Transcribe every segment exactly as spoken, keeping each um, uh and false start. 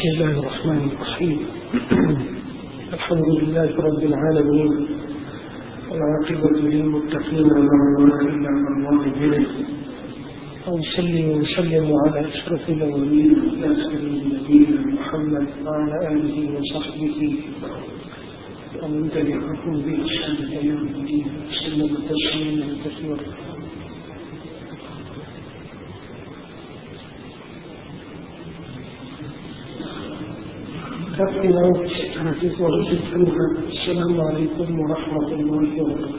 بسم الله الرحمن الرحيم الحمد لله رب العالمين والعاقبة للمتقين ولا عدوان إلا على الظالمين وأصلي وأسلم على أشرف الأولين وآخرين نبينا محمد وعلى آله وصحبه ومن تبعهم بإحسان إلى يوم الدين وسلم تسليما كثيرا. السلام عليكم ورحمة الله وبركاته.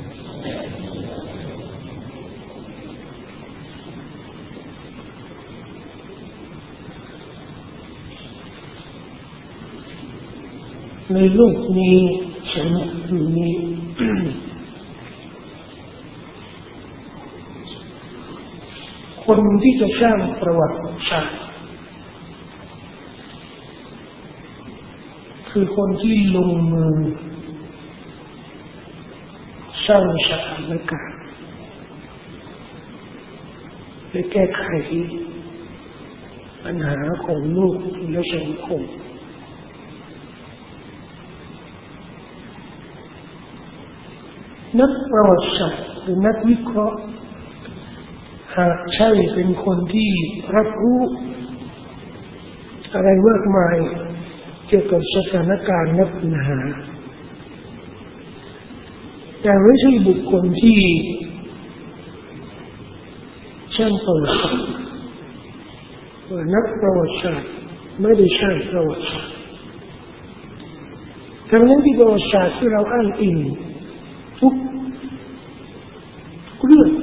ในโลกนี้สังคมนี้คนที่จะสร้างประวัติศาสตร์คือคนที่ลงมือสร้างสถานการณ์และแก้ไขปัญหาของโลกและสังคมนักประวัติศาสตร์หรือนักวิเคราะห์หากใช่เป็นคนที่รับรู้อะไรมากมายเกี่ยวกับสถานการณ์และปัญหาแต่ไม่ใช่บุคคลที่ช่างประวัติศาสตร์ว่านักประวัติศาสตร์ไม่ได้ช่างประวัติศาสตร์ทั้งนั้นที่ประวัติศาสตร์ที่เราอ้างอิงทุกเรื่อง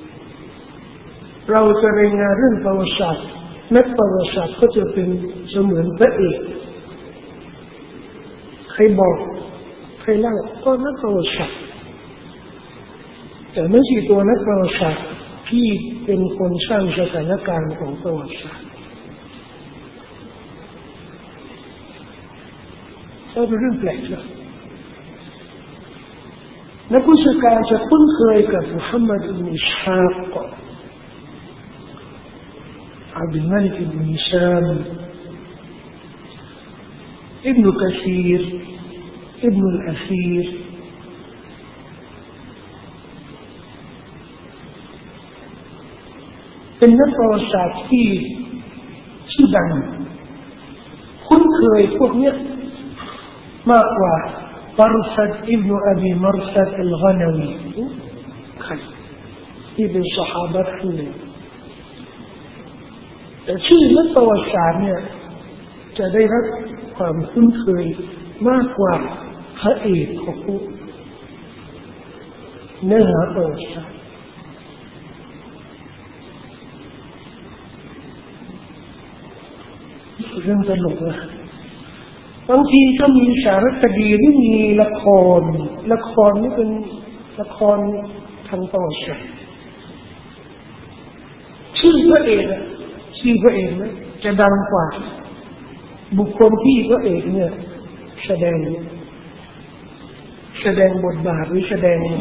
เราจะรายงานเรื่องประวัติศาสตร์นักประวัติศาสตร์ก็จะเป็นเสมือนพระเอกใครบอกใครเล่าก็นักประวัติศาสตร์แต่ไม่ใช่ตัวนักประวัติศาสตร์ที่เป็นคนสร้างสถานการณ์ของประวัติศาสตร์ก็เป็นเรื่องแปลกนะนักวิชาการจะคุ้นเคยกับมุฮัมมัดอิบนุอิสฮากอับดุลมาลิกอิบนุฮิชามอิบนุกะซีรอิบนุอัสซีรเป็นนักประวัติศาสตร์ที่ชื่อดังคุ้นเคยพวกนี้มากกว่าمرثد ابن أبي مرثد الغنوي ابن صحابة حنين แต่ชื่อนักประวัติศาสตร์เนี่ยจะได้รับความคุ้นเคยมากกว่าพระเอกของเนื้อหาประวัติศาสตร์เรื่องตลกนะบางทีก็มีสารคดีหรือมีละครละครนี่เป็นละครทางประวัติศาสตร์ชื่อพระเอกอะชื่อพระเอกนะจะดังกว่าบุคคลที่พระเอกเนี่ยแสดงแสดงบทบาทหรือแสดง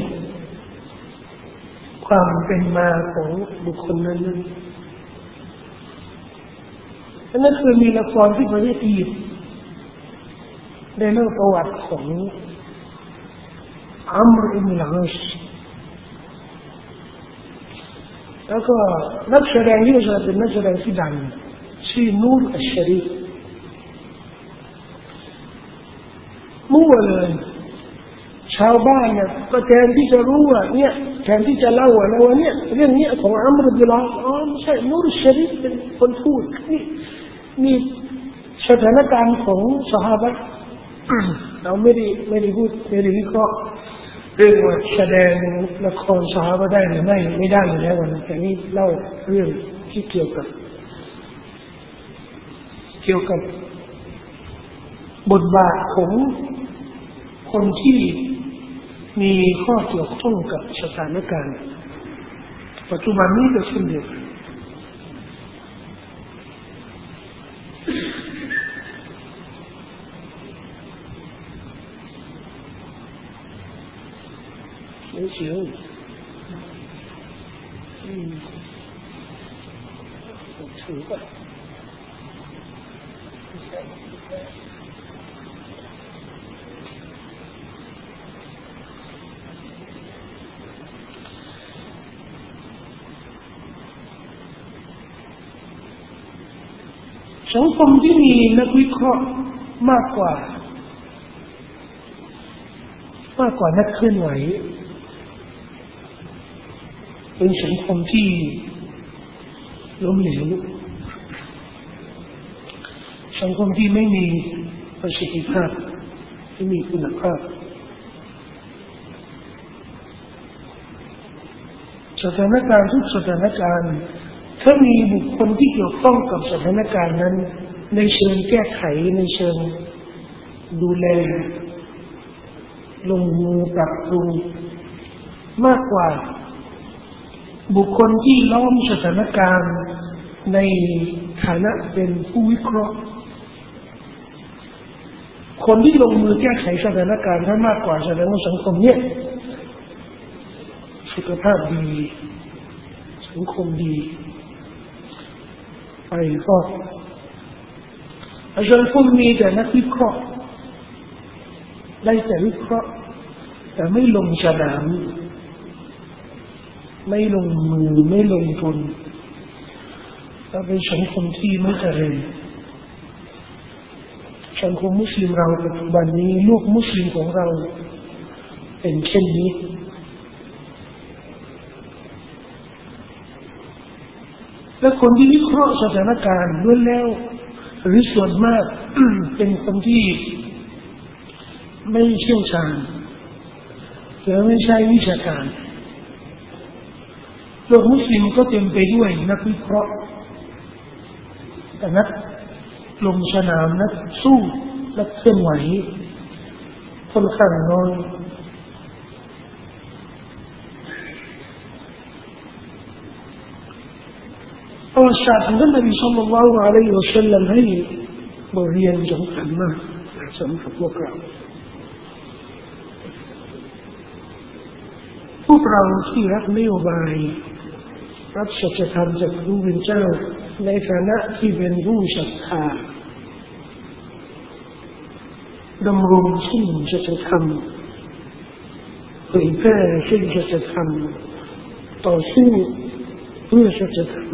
ความเป็นมาของบุคคลนั้นนั่นนั่นคือมีละครที่ประเทศอียิปต์ได้เล่าประวัติของอัมรอิบนุลอาสแล้วก็นักแสดงที่จะเป็นนักแสดงที่ดังชื่อนูรอัชชารีฟมั่วเลยชาวบ้านเนี่ยก็แทนที่จะรู้ว่าเนี่ยแทนที่จะเล่าว่าเนี่ยเรื่องนี้ของอัมรอิบนุลอาสอ๋อไม่ใช่นูรอัชชารีฟเป็นคนพูดนี่นี่สถานการณ์ของซอฮาบะห์เราไม่ได้ไม่ได้พูดไม่ได้วิเคราะห์เรื่องว่าแสดงละครซอฮาบะห์ได้หรือไม่ไม่ได้อยู่แล้วนะแต่นี่เล่าเรื่องที่เกี่ยวกับเกี่ยวกับบทบาทของคนที่มีข้อเกี่ยวข้องกับสถานการณ์ปัจจุบันนี้ก็เช่นเดียวกัน没行，嗯，很奇怪。 สังคมที่มีนักวิเคราะห์มากกว่า มากกว่านักเคลื่อนไหวเป็นสังคมที่ล้มเหลวสังคมที่ไม่มีประสิทธิภาพไม่มีคุณภาพสถานการณ์ทุกสถานการณ์ถ้ามีบุคคลที่เกี่ยวข้องกับสถานการณ์นั้นในเชิงแก้ไขในเชิงดูแลลงมือปรับปรุงมากกว่าบุคคลที่ล้อมสถานการณ์ในฐานะเป็นผู้วิเคราะห์คนที่ลงมือแก้ไขสถานการณ์ถ้ามากกว่าแสดงว่าสังคมเนี่ยสุขภาพดีสังคมดีไปก็สังคมมีแต่นักวิเคราะห์ได้แต่วิเคราะห์แต่ไม่ลงสนามไม่ลงมือไม่ลงทุนและเป็นสังคมที่ไม่เจริญสังคมมุสลิมเราปัจจุบันนี้ลูกมุสลิมของเราเป็นเช่นนี้และคนที่วิเคราะห์สถานการณ์ล้วนแล้วหรือส่วนมาก เป็นคนที่ไม่เชี่ยวชาญหรือไม่ใช่วิชาการโลกมุสลิมก็เต็มไปด้วยนักวิเคราะห์แต่นักลงสนามนักสู้นักเคลื่อนไหวค่อนข้างน้อยประวัติศาสตร์ของท่านนบีศ็อลลัลลอฮุอะลัยฮิวะซัลลัมให้บทเรียนสำคัญมากสำหรับพวกเราพวกเราที่รับนโยบายรับสัจธรรมจากพระผู้เป็นเจ้าในฐานะที่เป็นผู้ศรัทธาดำรงซึ่งสัจธรรมเผยแพร่ซึ่งสัจธรรมต่อสู้เพื่อสัจธรรม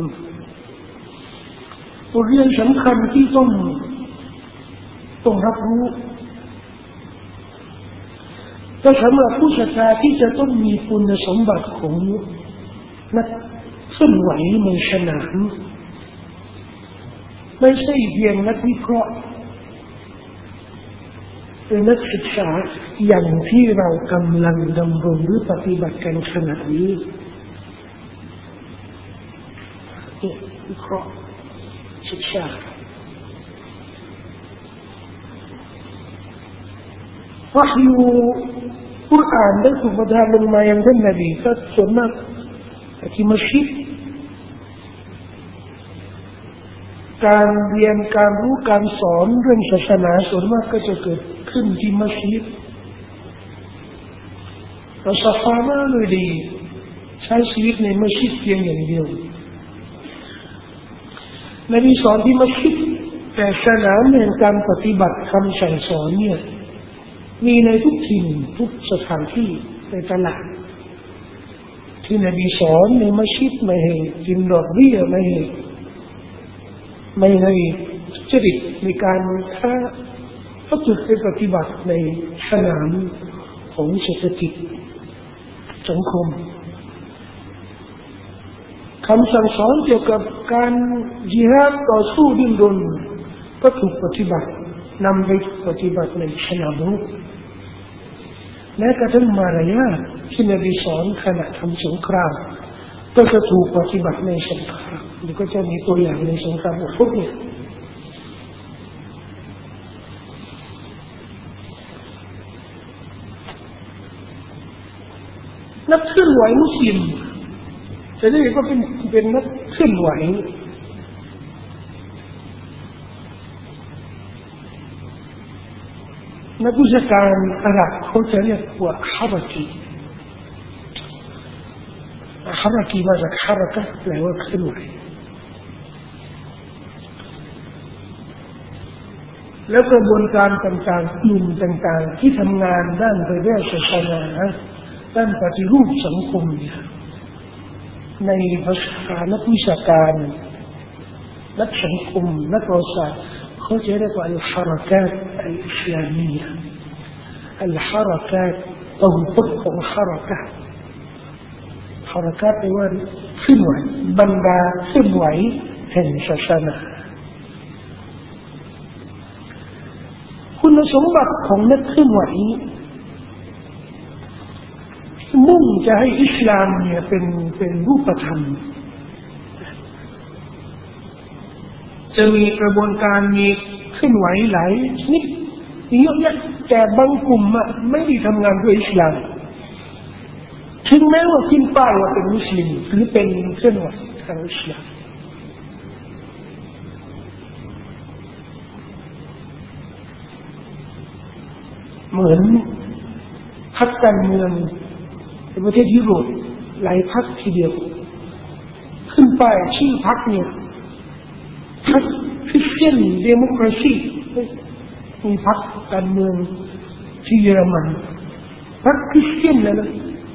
บทเรียนสำคัญที่ต้องต้องรับรู้แต่สำหรับผู้ศรัทธาที่จะต้องมีคุณสมบัติของนักเคลื่อนไหวในสนามไม่ใช่เพียงนักวิเคราะห์หรือนักศึกษาอย่างที่เรากำลังดำรงหรือปฏิบัติกันขณะนี้วิเคราะห์ศึกษาวะฮยูกุรอานได้ถูกประทานลงมายังท่านนบีก็ส่วนมากที่มัสยิดการเรียนการรู้การสอนเรื่องศาสนาส่วนมากก็จะเกิดขึ้นที่มัสยิดเราศรัทธามากเลยดีใช้ชีวิตในมัสยิดเพียงอย่างเดียวนบีสอนที่มัสยิดแต่สนามแห่งการปฏิบัติคำสั่งสอนเนี่ยมีในทุกถิ่นทุกสถานที่ในตลาดที่นบีสอนในมัสยิดไม่ให้กินดอกเบี้ยไม่ให้ไม่ให้จริตในการค้าก็ถูกไปปฏิบัติในสนามของเศรษฐกิจสังคมคำสั่งสอนเกี่ยวกับการญิฮาดต่อสู้ดิ้นรนก็ถูกปฏิบัตินำไปปฏิบัติในสนามรบแม้กระทั่งมารยาทที่นบีสอนขณะทำสงครามก็จะถูกปฏิบัติในสงครามหรือก็จะมีตัวอย่างในสงครามอุฮุดเนี่ยนักเคลื่อนไหวมุสลิมจะได้ก็เป็นเป็นนักเคลื่อนไหวนักวิชาการอาหรับเขาจะเรียกว่าฮารักีฮารักีมาจากฮารักะแปลว่าเคลื่อนไหวแล้วกระบวนการต่างๆกลุ่มต่างๆที่ทำงานด้านเผยแพร่ศาสนาด้านปฏิรูปสังคมเนี่ยในภาษานักวิชาการนักสังคมนักประวัติศาสตร์เขาจะเรียกว่าอัลฮาระกาตอัลอิสลามียะอัลฮาระกาตตัวตนของฮาระกาตฮาระกาตแปลว่าเคลื่อนไหวบรรดาเคลื่อนไหวแห่งศาสนาคุณสมบัติของนักเคลื่อนไหวมุ่งจะให้อิสลามเนี่ยเป็นเป็นรูปธรรมจะมีกระบวนการมีเคลื่อนไหวหลายชนิดเยอะแยะแต่บางกลุ่มอะไม่ได้ทำงานด้วยอิสลามถึงแม้ว่าขึ้นป้ายว่าเป็นมุสลิมหรือเป็นเคลื่อนไหวทางอิสลามเหมือนพรรคการเมืองในประเทศยุโรปหลายพรรคทีเดียวขึ้นป้ายชื่อพรรคเนี่ยพรรคคริสเตียนเดโมคราซีมีพรรคการเมืองที่เยอรมันพรรคคริสเตียนเลยนะ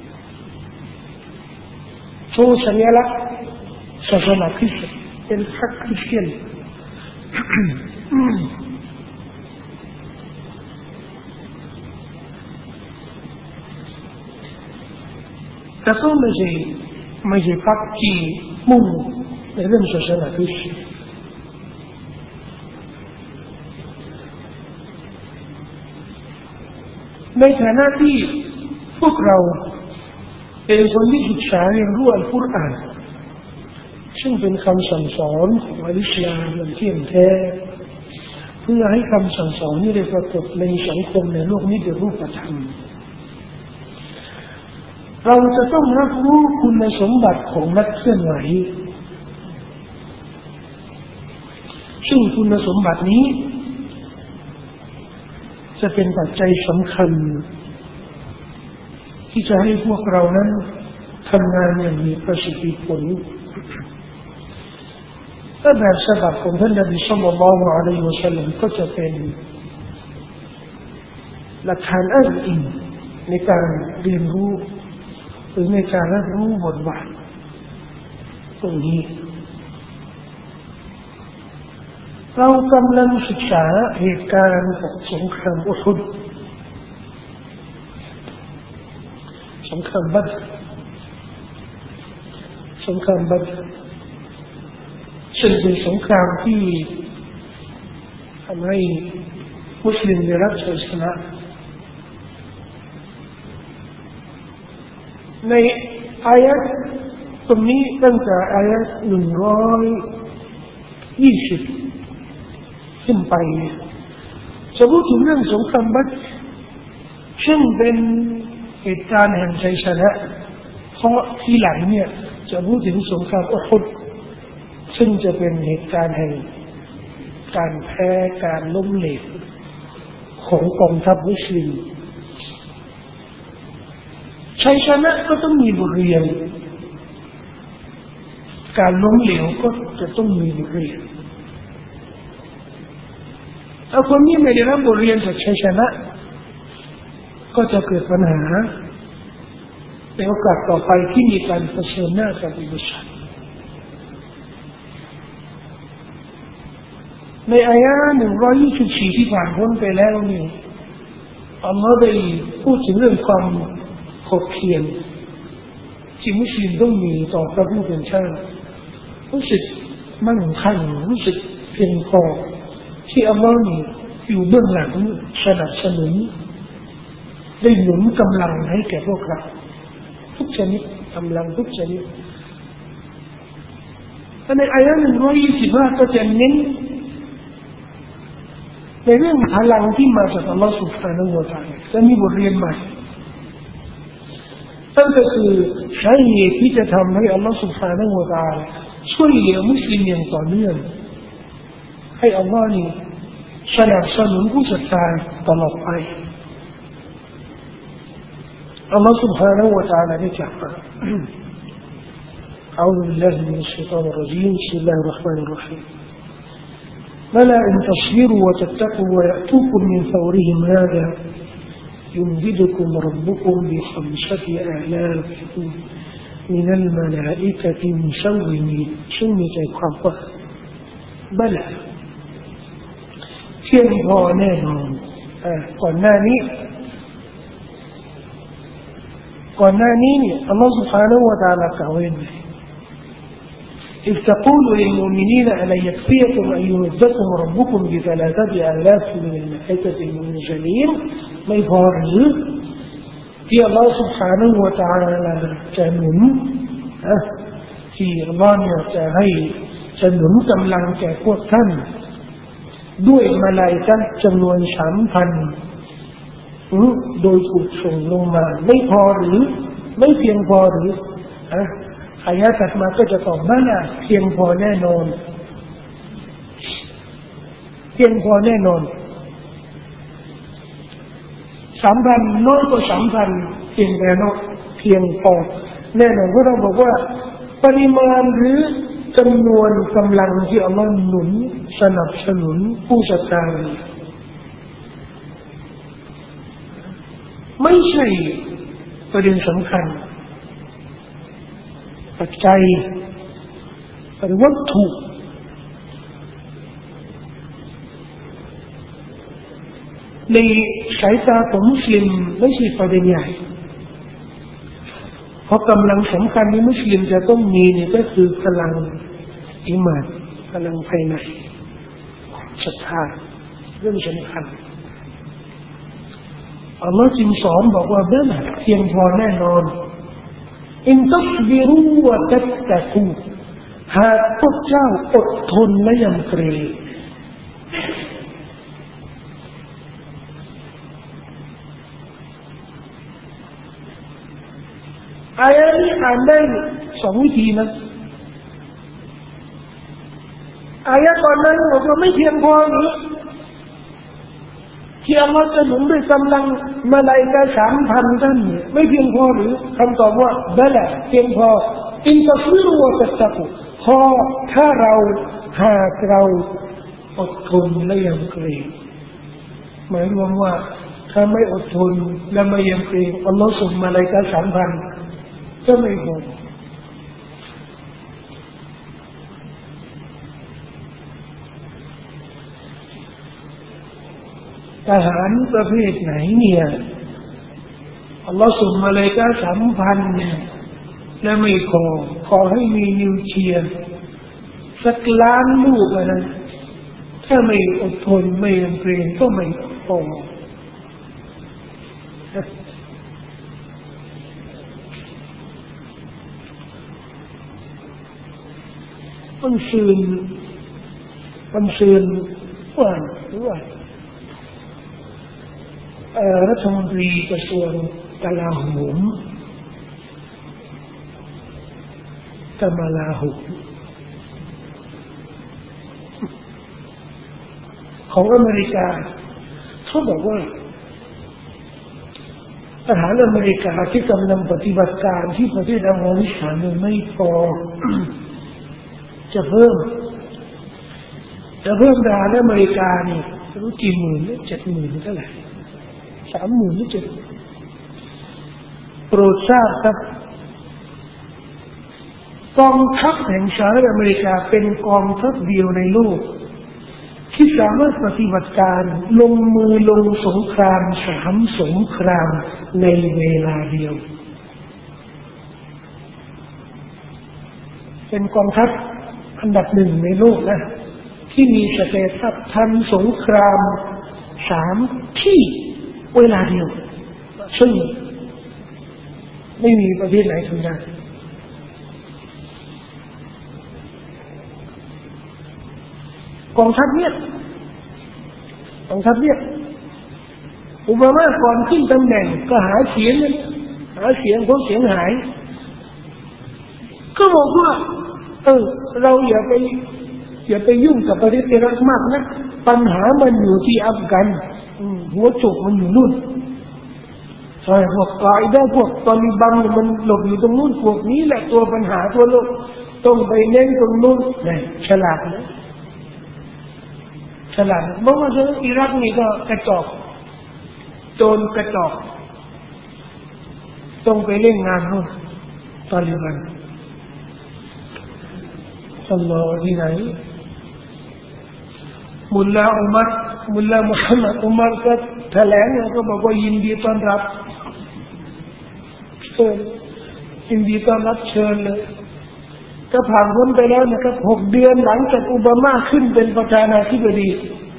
โชว์สัญลักษณ์ศาสนาคริสต์เป็นพรรคคริสเตียนแต่ก็ไม่ใช่ไม่ใช่พรรคที่มุ่งในเรื่องศาสนาคริสต์ในฐานะที่พวกเราเป็นคนที่ศึกษาเรียนรู้อัลกุรอานซึ่งเป็นคำสั่งสอนของอิสลามอย่างเที่ยงแท้เพื่อให้คำสั่งสอนนี้ได้ปรากฏในสังคมในโลกนี้เป็นรูปธรรมเราจะต้องรับรู้คุณสมบัติของนักเคลื่อนไหวซึ่งคุณสมบัตินี้จะเป็นปัจจัยสำคัญที่จะให้พวกเรานั้นทำงานอย่างมีประสิทธิผลและแบบฉบับของท่านนบีศ็อลลัลลอฮุอะลัยฮิวะซัลลัมก็จะเป็นหลักฐานอ้างอิงในการเรียนรู้หรือในการรับรู้บทบาทตรงนี้เรากำลังศึกษาเหตุการณ์ของสงครามอุฮุดสงครามบัดรสงครามบัดรซึ่งเป็นสงครามที่ทำให้มุสลิมได้รับชัยชนะในอายะห์ตรงนี้ตั้งแต่อายะห์หนึ่งร้อยยี่สิบขึ้นไปจะพูดถึงเรื่องสงครามบัดรซึ่งเป็นเหตุการณ์แห่งชัยชนะเพราะที่หลังเนี่ยจะพูดถึงสงครามอุฮุดซึ่งจะเป็นเหตุการณ์แห่งการแพ้การล้มเหลวของกองทัพมุสลิมชัยชนะก็ต้องมีบทเรียนการล้มเหลวก็จะต้องมีบทเรียนถ้าคนนี้ไม่ได้รับบทเรียนจากชัยชนะก็จะเกิดปัญหาในโอกาสต่อไปที่มีการเผชิญหน้ากับอุปสรรคในอายะห์หนึ่งร้อยยี่สิบสี่ที่ผ่านพ้นไปแล้วนี่อัลลอฮฺได้พูดถึงเรื่องความขบเคียงที่มุสลิมต้องมีต่อพระผู้เป็นเจ้ารู้สึกมั่นคงรู้สึกเพียงพอที่อัลลอฮฺนี่อยู่เบื้องหลังสนับสนุนได้หนุนกำลังให้แก่พวกเราทุกชนิดกำลังทุกชนิดในอายะห์หนึ่งร้อยยี่สิบห้าก็จะเน้นในเรื่องพลังที่มาจากอัลลอฮฺ سبحانه และ تعالى จะมีบทเรียนใหม่นั่นก็คือสาเหตุที่จะทำให้อัลลอฮฺ سبحانه และ تعالى ช่วยเหลือมุสลิมอย่างต่อเนื่องให้อัลลอฮฺนี่สนับสนุนผู้ศรัทธาตลอดไปอัลลอฮฺ سبحانه และ تعالى ได้กล่าวว่า أعوذ بالله من الشيطان الرجيم بسم الله الرحمن الرحيم بلى إن تصبروا وتتقوا ويأتوكم من فورهم هذا يمددكم ربكم بخمسة آلاف من الملائكة مسومين ซึ่งมีใจความว่าบลาเพียงพอแน่นอนอ่าก่อนหน้านี้ก่อนหน้านี้เนี่ยอัลลอฮฺ سبحانه และ تعالى กล่าวไว้ إذ تقول للمؤمنين ألا يكفيكم أن يمدكم ربكم بثلاثة آلاف من الملائكة المنزلين ไม่พอหรือที่อัลลอฮฺ سبحانه และ تعالى จะหนุนที่อัลลอฮฺเนี่ยจะให้จะหนุนกำลังแก่พวกท่านด้วยมาลาอิกะฮ์จำนวน สามพัน โดยถูกส่งลงมาไม่พอหรือไม่เพียงพอหรืออ่ะอายะห์ถัดมาก็จะตอบว่าเพียงพอแน่นอนเพียงพอแน่นอน สามพัน น้อยกว่า สามพัน เพียงแน่นอนเพียงพอแน่นอนเพราะเราบอกว่าปริมาณหรือจำนวนกำลังที่อัลลอฮฺหนุนสนับสนุนผู้ศรัทธาไม่ใช่ประเด็นสำคัญปัจจัยหรือวัตถุในสายตาของมุสลิมไม่ใช่ประเด็นใหญ่เพราะกำลังสำคัญที่มุสลิมจะต้องมีเนี่ยก็คือพลังอิมานพลังภายในศรัทธาเรื่องสำคัญอัลลอฮฺจึงสอนบอกว่าเบ้อเพียงพอแน่นอนอินตัสบิรูวะตัตตะกูหากพวกเจ้าอดทนและยำเกรงอายะห์นี้อ่านได้สองวิธีนะอายะห์ก่อนนั้นบอกว่าไม่เพียงพอหรือที่อัลลอฮฺจะหนุนด้วยกำลังมาลาอิกะฮ์ สามพัน ท่านเนี่ยไม่เพียงพอหรือคำตอบว่าบลาเพียงพออินตัสบิรูวะตัตตะกูพอถ้าเราหากเราอดทนและยำเกรงหมายรวมว่าถ้าไม่อดทนและไม่ยำเกรงอัลลอฮฺส่งมาลาอิกะฮ์ สามพัน ก็ไม่พอทหารประเภทไหนเนี่ยอัลลอฮฺส่งมาเลยก็สามพันเนี่ยและไม่พอขอให้มีนิวเคลียร์สักล้านลูกนะถ้าไม่อดทนไม่ยำเกรงก็ไม่พอมันซืนมันซืนว่าหรือว่ารัฐมนตรีกระทรวงกลาโหมกมาลาโหมของอเมริกาเขาบอกว่าทหารอเมริกาที่กำลังปฏิบัติการที่ประเทศอัฟกานิสถานไม่พอจะเพิ่มจะเพิ่มทหารอเมริกานี่รู้กี่หมื่นเจ็ดหมื่นเท่าไหร่สามหมื่นหรือเจ็ดโปรดทราบครับกองทัพแห่งสหรัฐอเมริกาเป็นกองทัพเดียวในโลกที่สามารถปฏิบัติการลงมือลงสงครามสามสงครามในเวลาเดียวเป็นกองทัพอันดับหนึ่งในโลกนะที่มีศักยภาพทำสงครามสามที่เวลาเดียวซึ่งไม่มีประเทศไหนทำได้กองทัพเนี่ยกองทัพเนี่ยอุบามาก่อนขึ้นตำแหน่งก็หาเสียงหาเสียงเพราะเสียงหายก็บอกว่าเออเราอย่าไปอย่าไปยุ่งกับประเทศอิรักมากนะปัญหามันอยู่ที่อัฟกันหัวโจกมันอยู่นู่นใช่พวกกออิดะห์พวกตอลิบันมันหลบอยู่ตรงนู้นพวกนี้แหละตัวปัญหาตัวโลกต้องไปเน้นตรงนู้นนี่ฉลาดนะฉลาดเพราะว่าอิรักนี่ก็กระจอกโจรกระจอกต้องไปเล่นงานนู่นตาลิบันอัลลอฮฺที่ไหนมุลลาอุมัรมุลลามุฮัมมัดอุมัรก็แถลงก็บอกว่ายินดีต้อนรับเชิญยินดีต้อนรับเชิญเลยก็ผ่านพ้นไปแล้วนะครับหกเดือนหลังจากโอบามาขึ้นเป็นประธานาธิบดี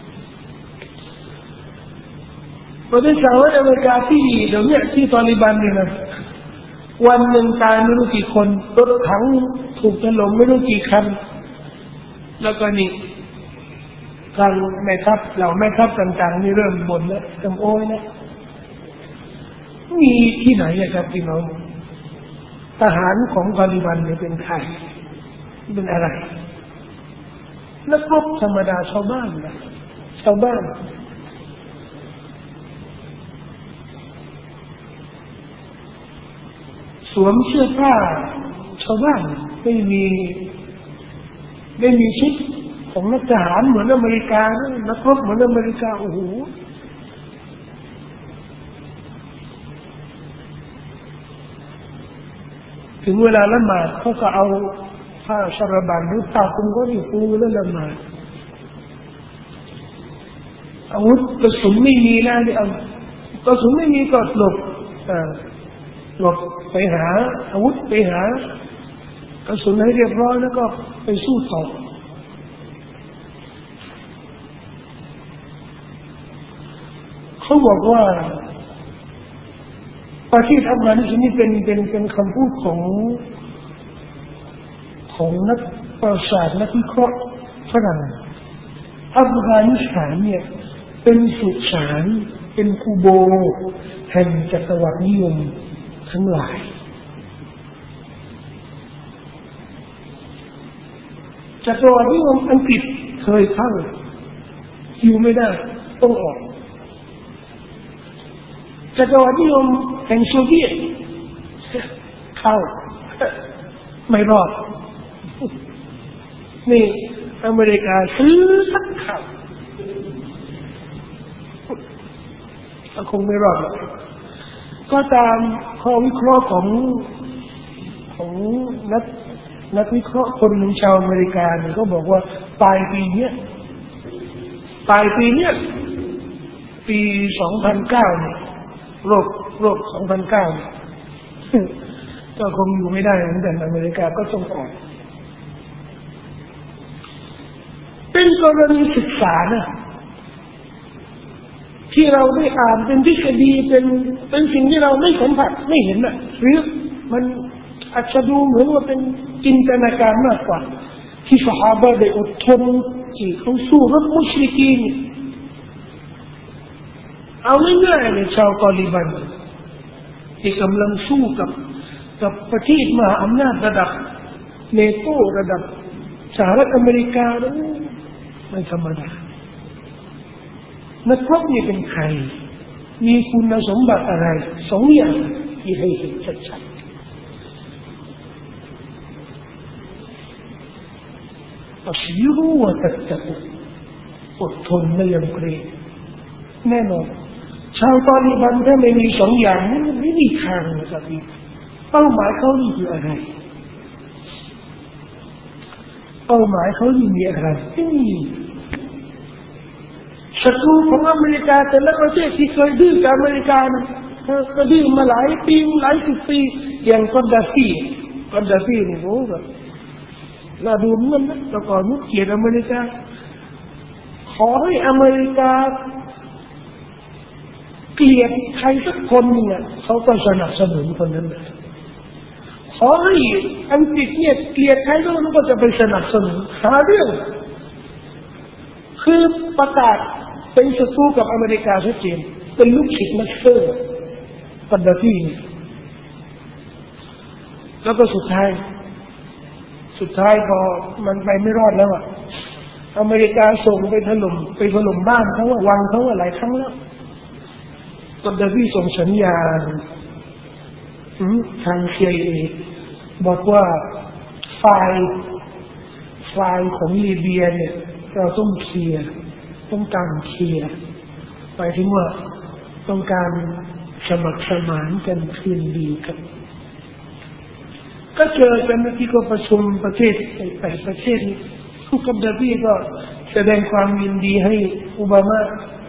ประเทศสหรัฐอเมริกาที่เดี๋ยวนี้ที่ตาลิบันนี่นะวันหนึ่งตายไม่รู้กี่คนรถถังถูกถล่มไม่รู้กี่คันแล้วก็นี่ทางแม่ทัพเหล่าแม่ทัพต่างๆนี่เริ่มบ่นแล้วจำโอ้ยนะมีที่ไหนครับพี่น้องทหารของตาลิบันเนี่ยเป็นใครเป็นอะไรนักรบธรรมดาชาวบ้านนะชาวบ้านสวมเสื้อผ้าชาวบ้านไม่มีไม่มีชุดของนักทหารเหมือนอเมริกานักรบเหมือนอเมริกาโอ้โหถึงเวลาละหมาดเขาก็เอาผ้าชรบันหรือผ้าคลุมก็อยู่ปูแล้วละหมาดอาวุธกระสุนไม่มีแล้วเนี่ยกระสุนไม่มีก็หลบอ่าหลบไปหาอาวุธไปหากระสุนให้เรียบร้อยแล้วก็ไปสู้ต่อเขาบอกว่าประเทศอัฟกานิสถานนี่เป็นเป็นเป็นคำพูดของของนักประวัติศาสตร์นักวิเคราะห์ฝรั่งอัฟกานิสถานเนี่ยเป็นสุสานเป็นคูโบแห่งจักรวรรดินิยมทั้งหลายจักรวรรดินิยมอังกฤษเคยเข้าอยู่ไม่ได้ต้องออกจักรวรรดินิยมแห่งโซเวียตเข้าไม่รอดนี่อเมริกาซื้อสักข่าวคงไม่รอดหรอกก็ตามข้อวิเคราะห์ของของนักนักวิเคราะห์คนหนึ่งชาวอเมริกาเนี่ยเขาบอกว่าปลายปีเนี้ยปลายปีเนี้ยปีสองพันเก้าเนี่ยโรคโรคสองพันเก้าเนี่ยก็คงอยู่ไม่ได้เหมือนกันอเมริกาก็ต้องออกเป็นกรณีศึกษานะที่เราได้อ่านเป็นทฤษฎีเป็นเป็นสิ่งที่เราไม่สัมผัสไม่เห็นน่ะหรือมันอาจจะดูเหมือนว่าเป็นจินตนาการมากกว่าที่ซอฮาบะห์ได้อดทนที่เขาสู้รบมุชริกีนเอาง่ายๆเลยชาวตาลิบันที่กำลังสู้กับกับประเทศมหาอำนาจระดับเนโตระดับสหรัฐอเมริกาแล้วไม่ธรรมดานักรบนี่เป็นใครมีคุณสมบัติอะไรสองอย่างที่ให้เห็นชัดๆตัสบิรูวะตัตตะกูอดทนไม่ยำเกรงแน่นอนชาวตาลิบันถ้าไม่มีสองอย่างนี้ไม่มีทางนะครับเป้าหมายเขานี่คืออะไรเป้าหมายเขานี่มีอะไรไม่มีศัตรูของอเมริกาแต่ละประเทศที่เคยดื้อกับอเมริกานะก็ดื้อมาหลายปีหลายสิบปีอย่างกอดดาฟีกอดดาฟีนี่โอ้แบบน่าดูเหมือนนะแต่ก่อนมุกเกลียดอเมริกาขอให้อเมริกาเกลียดใครสักคนหนึ่งอ่ะเขาก็สนับสนุนคนนั้นเลยขอให้อังกฤษเนี่ยเกลียดใครก็มันก็จะไปสนับสนุนหาเรื่องคือประกาศเป็นศัตรูกับอเมริกาชัดเจนเป็นลูกศิษย์นักเซอร์กอดดาฟีแล้วก็สุดท้ายสุดท้ายพอมันไปไม่รอดแล้วอ่ะอเมริกาส่งไปถล่มไปถล่มบ้านเขาว่าวังเขาว่าหลายครั้งแล้วกอดดาฟีส่งสัญญาณทาง ซี ไอ เอ บอกว่าฝ่ายฝ่ายของลิเบียเนี่ยเราต้องเคลียร์ต้องการเคลียร์ไปถึงว่าต้องการสมัครสมานกันคืนดีกันก็เจอกันที่ก็ประชุมประเทศไปประเทศทุกกับดาบีก็แสดงความยินดีให้โอบามา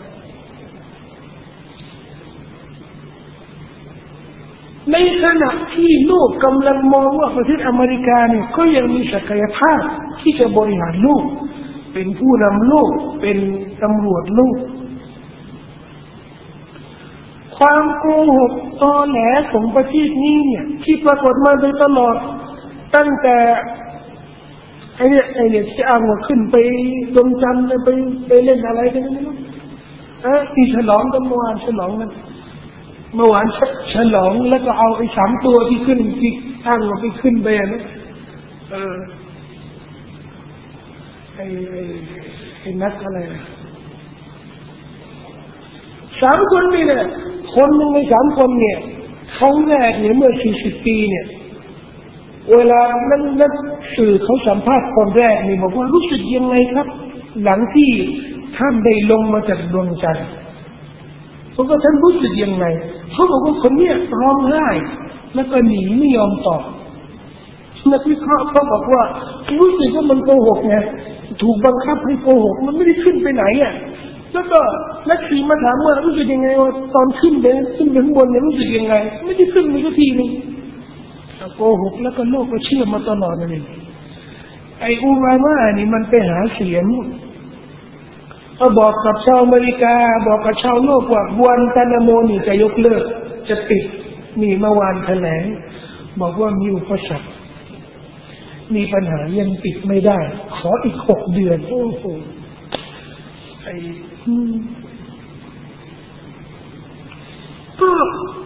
ในขณะที่โลกกำลังมองว่าประเทศอเมริกาเนี่ยก็ยังมีศักยภาพที่จะบริหารโลกเป็นผู้นำโลกเป็นตำรวจโลกความโกหกตอแหลของประเทศนี้เนี่ยที่ปรากฏมาโดยตลอดตั้งแต่ไอ้เนี่ยไอ้เนี่ยที่อ้างว่าขึ้นไปดวงจันทร์ไปไปเล่นอะไรกันไม่รู้เอ๊ะที่ฉลองกันเมื่อวานฉลองกันเมื่อวานฉลองแล้วก็เอาไอ้สามตัวที่ขึ้นที่อ้างว่าไปขึ้นไปนะเออไอ้ไอ้ไอ้นักอะไรสามคนนี่เนี่ยคนหนึ่งในสามคนเนี่ยครั้งแรกเนี่ยเมื่อสี่สิบปีเนี่ยเวลานั้นนักสื่อเขาสัมภาษณ์คนแรกนี่บอกว่ารู้สึกยังไงครับหลังที่ท่านได้ลงมาจากดวงจันทร์เขาก็ท่านรู้สึกยังไงเขาบอกว่าคนเนี้ยร้องไห้แล้วก็หนีไม่ยอมตอบนักวิเคราะห์เขาบอกว่ารู้สึกว่ามันโกหกไงถูกบังคับให้โกหกมันไม่ได้ขึ้นไปไหนอ่ะแล้วก็นักข่าวมาถามว่ารู้สึกยังไงว่าตอนขึ้นไปขึ้นไปข้างบนเนี่ยรู้สึกยังไงไม่ได้ขึ้นเลยก็ทีนึงโกหกแล้วก็โลกก็เชื่อมาตลอดนั่นเองไอ้อูมาม่านี่มันไปหาเสียงก็บอกกับชาวอเมริกาบอกกับชาวโลกว่ากัวนาตานาโมนี่จะยกเลิกจะปิดมีเมื่อวานแถลงบอกว่ามีอุปสรรคมีปัญหายังปิดไม่ได้ขออีกหกเดือนโอ้โหไอ้ก็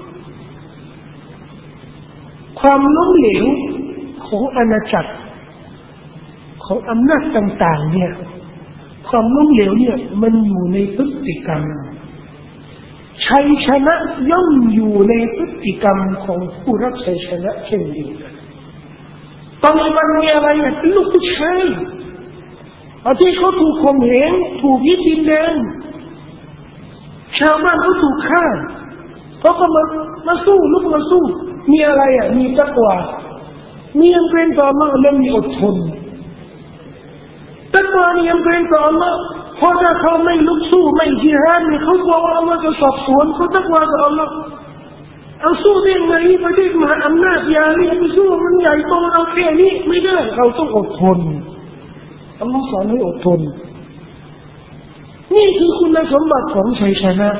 ความล้มเหลวของอาณาจักรของอำนาจต่างๆเนี่ยความล้มเหลวเนี่ยมันอยู่ในพฤติกรรมชัยชนะย่อมอยู่ในพฤติกรรมของผู้รับชัยชนะเช่นเดียวกันตอนมันมีอะไรเป็นลูกผู้ชายที่เขาถูกข่มเหงถูกยึดดินแดนชาวบ้านเขาถูกฆ่าเขาก็มามาสู้ลุกมาสู้มีอะไรอ่ะมีตักวามียำเกรงต่อ Allah และมีอดทนตักวานี่ยำเกรงต่อ Allah เพราะถ้าเขาไม่ลุกสู้ไม่จิฮาดเนี่ยเขากลัวว่า Allah จะสอบสวนเขาตักวาต่อ Allah เอาสู้ได้ไงประเทศมหาอำนาจยาลีไปสู้มันใหญ่โตเราแค่นี้ไม่ได้เราต้องอดทนอัลลอฮ์สอนให้อดทนนี่คือคุณสมบัติของชัยชนะ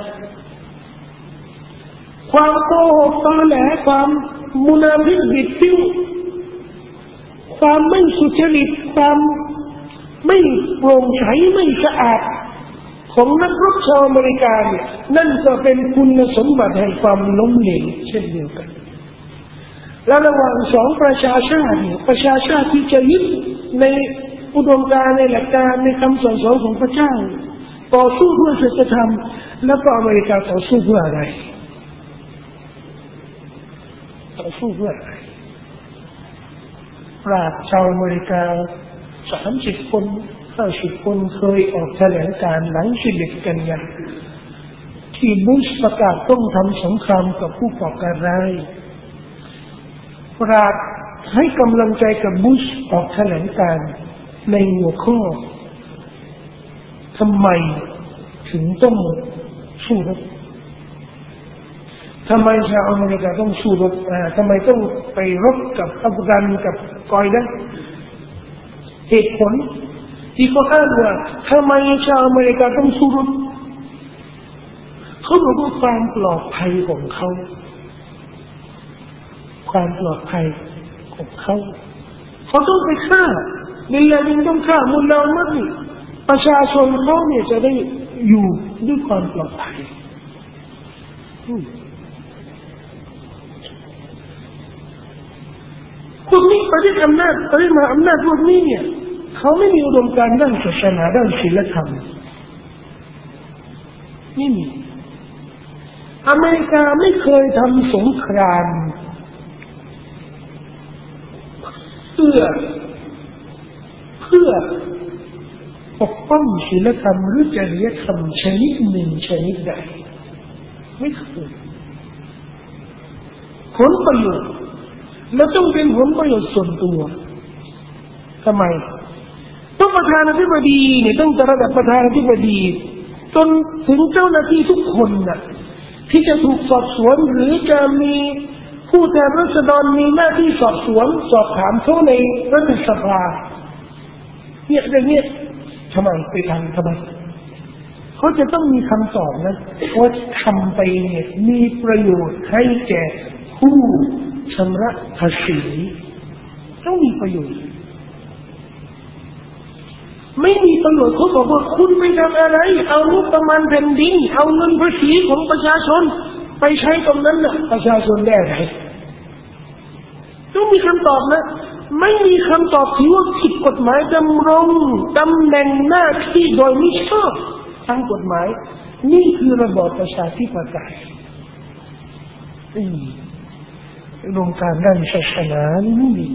ความโกหกตอแหลความมุนาฟิกบิดซิ่วความไม่สุจริตความไม่โปร่งใสไม่สะอาดของนักรบชาวอเมริกาเนี่ยนั่นก็เป็นคุณสมบัติแห่งความล้มเหลวเช่นเดียวกันและระหว่างสองประชาชาติเนี่ยประชาชาติที่จะยึดในอุดมการณ์ในหลักการในคำสอนของพระเจ้าต่อสู้เพื่อศีลธรรมแล้วก็อเมริกาต่อสู้เพื่ออะไรต่อสู้เพื่ออะไรปราชญ์ชาวอเมริกาสามสิบคนห้าสิบคนเคยออกแถลงการหลังสิบเอ็ดกันยายนที่บุชประกาศต้องทำสงครามกับผู้ก่อการร้ายปราชญ์ให้กำลังใจกับบุชออกแถลงการในหัวข้อทำไมถึงต้องสู้รบทำไมชาวอเมริกาต้องสู้รบอ่าทำไมต้องไปรบกับอัฟกันกับกอยดะเหตุผลที่เขาอ้างว่าทำไมชาวอเมริกาต้องสู้รบเขาบอกว่าความปลอดภัยของเขาความปลอดภัยของเขาเขาต้องไปฆ่าบิลลาดินต้องฆ่ามุลลามัดนี่ประชาชนเขาเนี่ยจะได้อยู่ด้วยความปลอดภัยพวกนี้ประเทศอำนาจประเทศมหาอำนาจพวกนี้เนี่ยเขาไม่มีอุดมการณ์ด้านศาสนาด้านศีลธรรมไม่มีอเมริกาไม่เคยทำสงครามเพื่อเพื่อปกป้องศีลธรรมหรือจริยธรรมชนิดหนึ่งชนิดใดไม่เคยผลประโยชน์และต้องเป็นผลประโยชน์ส่วนตัวทำไมต้องประธานาธิบดีเนี่ยต้องระดับประธานาธิบดีจนถึงเจ้าหน้าที่ทุกคนน่ะที่จะถูกสอบสวนหรือจะมีผู้แทนราษฎรมีหน้าที่สอบสวนสอบถามเขาในรัฐสภาเนี่ยเรื่องนี้ทำไมไปทำทำไมเขาจะต้องมีคำตอบนะว่าทำไปเนี่ยมีประโยชน์ให้แก่ผู้ชำระภาษีต้องมีประโยชน์ไม่มีประโยชน์เขาบอกว่าคุณไปทำอะไรเอางบประมาณแผ่นดินเอาเงินภาษีของประชาชนไปใช้ตรงนั้นน่ะประชาชนได้อะไรต้องมีคำตอบนะไม่มีคำตอบที่ว่าผิดกฎหมายดำรงตำแหน่งหน้าที่โดยมิชอบทางกฎหมายนี่คือระบอบประชาธิปไตยนี่โรงการด้านศาสนานี่มี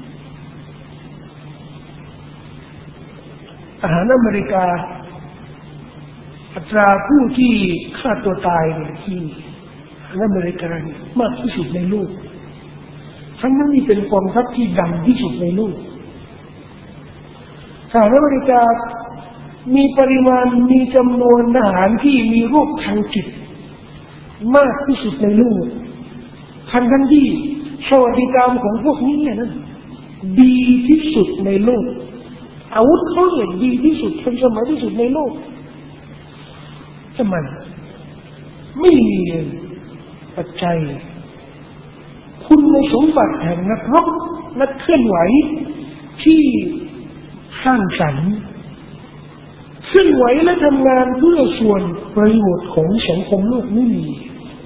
อาหารอเมริกาอัตราผู้ที่ฆ่าตัวตายเนี่ยที่อเมริกามากที่สุดในโลกทั้งนั้นนี่เป็นกองทัพที่ดังที่สุดในโลกสหรัฐอเมริกามีปริมาณมีจำนวนทหารที่มีโรคทางจิตมากที่สุดในโลกทั้งทั้งที่สวัสดิการของพวกนี้นะดีที่สุดในโลกอาวุธเขาเนี่ยดีที่สุดทันสมัยที่สุดในโลกทำไมไม่มีปัจจัยคุณในสมบัติแห่งนักรบนักเคลื่อนไหวที่สร้างสรรค์เคลื่อนไหวและทำงานเพื่อส่วนประโยชน์ของสังคมโลกไม่มี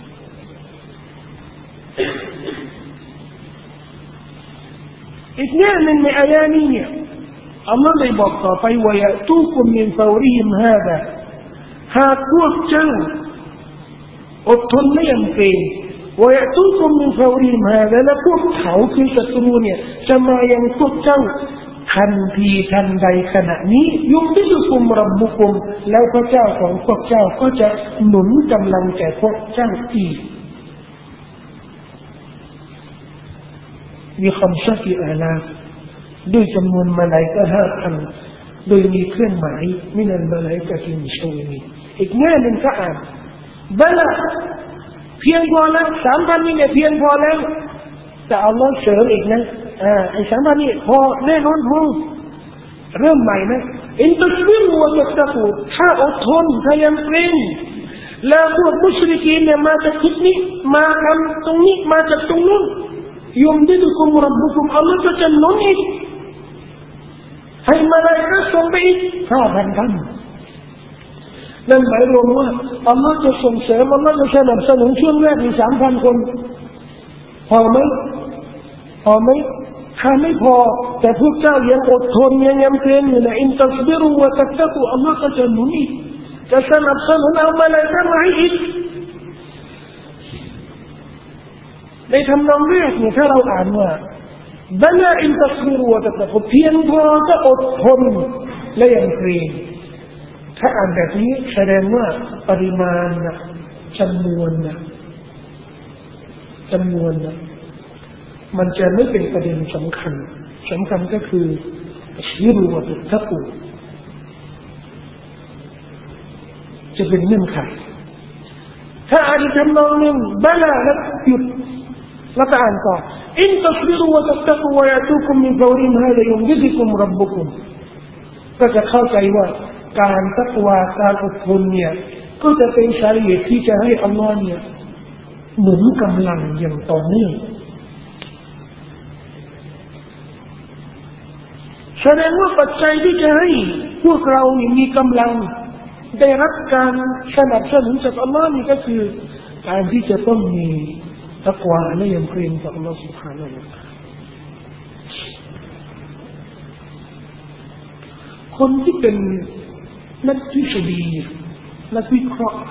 อีกแง่หนึ่งในอายะนี้เนี่ยอัลลอฮ์ได้บอกต่อไปว่ายะตูกุมมินฟาวริฮิมฮาดะหากพวกเจ้าอดทนไม่ยำเกรงว่ายะตูกุมมินฟาวริฮิมฮาดะและพวกเขาคือศัตรูเนี่ยจะมายังพวกเจ้าทันทีทันใดขณะนี้ยุติสุมรับบุคุมแล้วพระเจ้าของพวกเจ้าก็จะหนุนกำลังแก่พวกเจ้าอีกมีคำสักกี่อาลาด้วยจำนวนมาลายกะห้าพันโดยมีเครื่องหมายมินัลมาลายกะที่มีโชว์มีอีกแง่หนึ่งก็อ่านบลาเพียงพอแล้วสามพันนี่เนี่ยเพียงพอแล้วแต่อัลลอฮ์เสริมอีกนะอ่าไอ้สามพันนี่พอแน่นอนพอเริ่มใหม่นะอินตุสลิมวะตัตตะกูถ้าอดทนถ้ายังเกรงแล้วพวกมุชริกีนเนี่ยมาจากทิศนี้มาทำตรงนี้มาจากตรงนู้นยุมดิดุคุมรับบุคุมอัลลอฮ์จะหนุนอีกให้มาลายกะส่งไปอีกห้าพันท่านนั่นหมายรวมว่าอัลลอฮ์จะส่งเสริมอัลลอฮ์จะสนับสนุนช่วงแรกมีสามพันคนพอไหมพอไหมถ้าไม่พอแต่พวกเจ้ายังอดทนยังยำเกรงอยู่นะอินตัสบิรุวะตัตตะกุอัลลอฮ์ก็จะหนุนอีกจะสนับสนุนเอามาลายกะมาให้อีกในทำนองแรกเนี่ยถ้าเราอ่านว่าบลาอินตัสบิรุวะตัตตะกุเพียงพอก็อดทนและยำเกรงถ้าอ่านแบบนี้แสดงว่าปริมาณนะจำนวนนะจำนวนนะมันจะไม่เป็นประเด็นสำคัญสำคัญก็คือชิรุวะตุตะกูจะเป็นเงื่อนไขถ้าอ่านทำนองนึงบลาแล้วหยุดแล้วก็อ่านต่ออินตัสบิรุวะตัตตะกูวะยะตูกุมมินฟาวริฮิมฮาซายุมดิดุคุมรับบุคุมก็จะเข้าใจว่าการตักวาการอดทนเนี่ยก็จะเป็นสาเหตุที่จะให้อัลลอฮ์เนี่ยหนุนกำลังอย่างต่อเนื่องแสดงว่าปัจจัยที่จะให้พวกเราเนี่ยมีกำลังได้รับการสนับสนุนจากอัลลอฮ์นี่ก็คือการที่จะต้องมีตักวาและยำเกรงต่ออัลลอฮ์ سبحانه และ تعالى คนที่เป็นนักทฤษฎีนักวิเคราะห์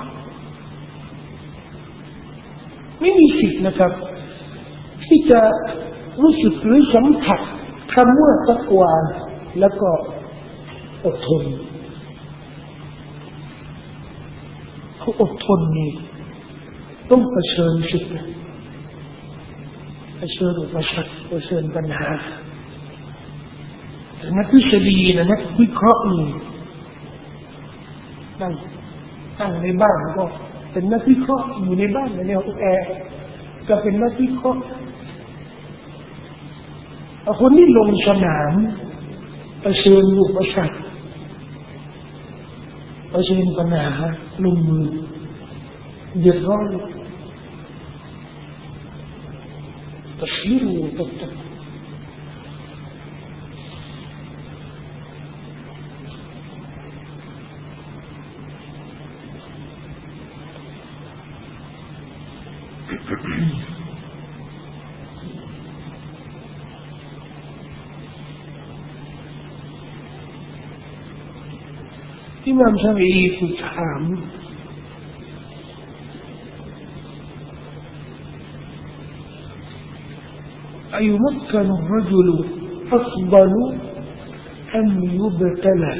ไม่มีสิทธิ์นะครับที่จะรู้สึกหรือสัมผัสคำว่าตักวาแล้วก็อดทนเขาอดทนนี่ต้องเผชิญสิ่งเผชิญอุปสรรคเผชิญปัญหาแต่นักวิชาดีนะนักวิเคราะห์นี่นั่งนั่งในบ้านก็เป็นนักวิเคราะห์อยู่ในบ้านในห้องแอร์ก็เป็นนักวิเคราะห์คนที่ลงสนามเผชิญอุปสรรคเผชิญปัญหาลงมือเดือดร้อนتصبروا وتتقوا إمام شافعي تتحام أيمكن الرجل أفضل أم يبتلى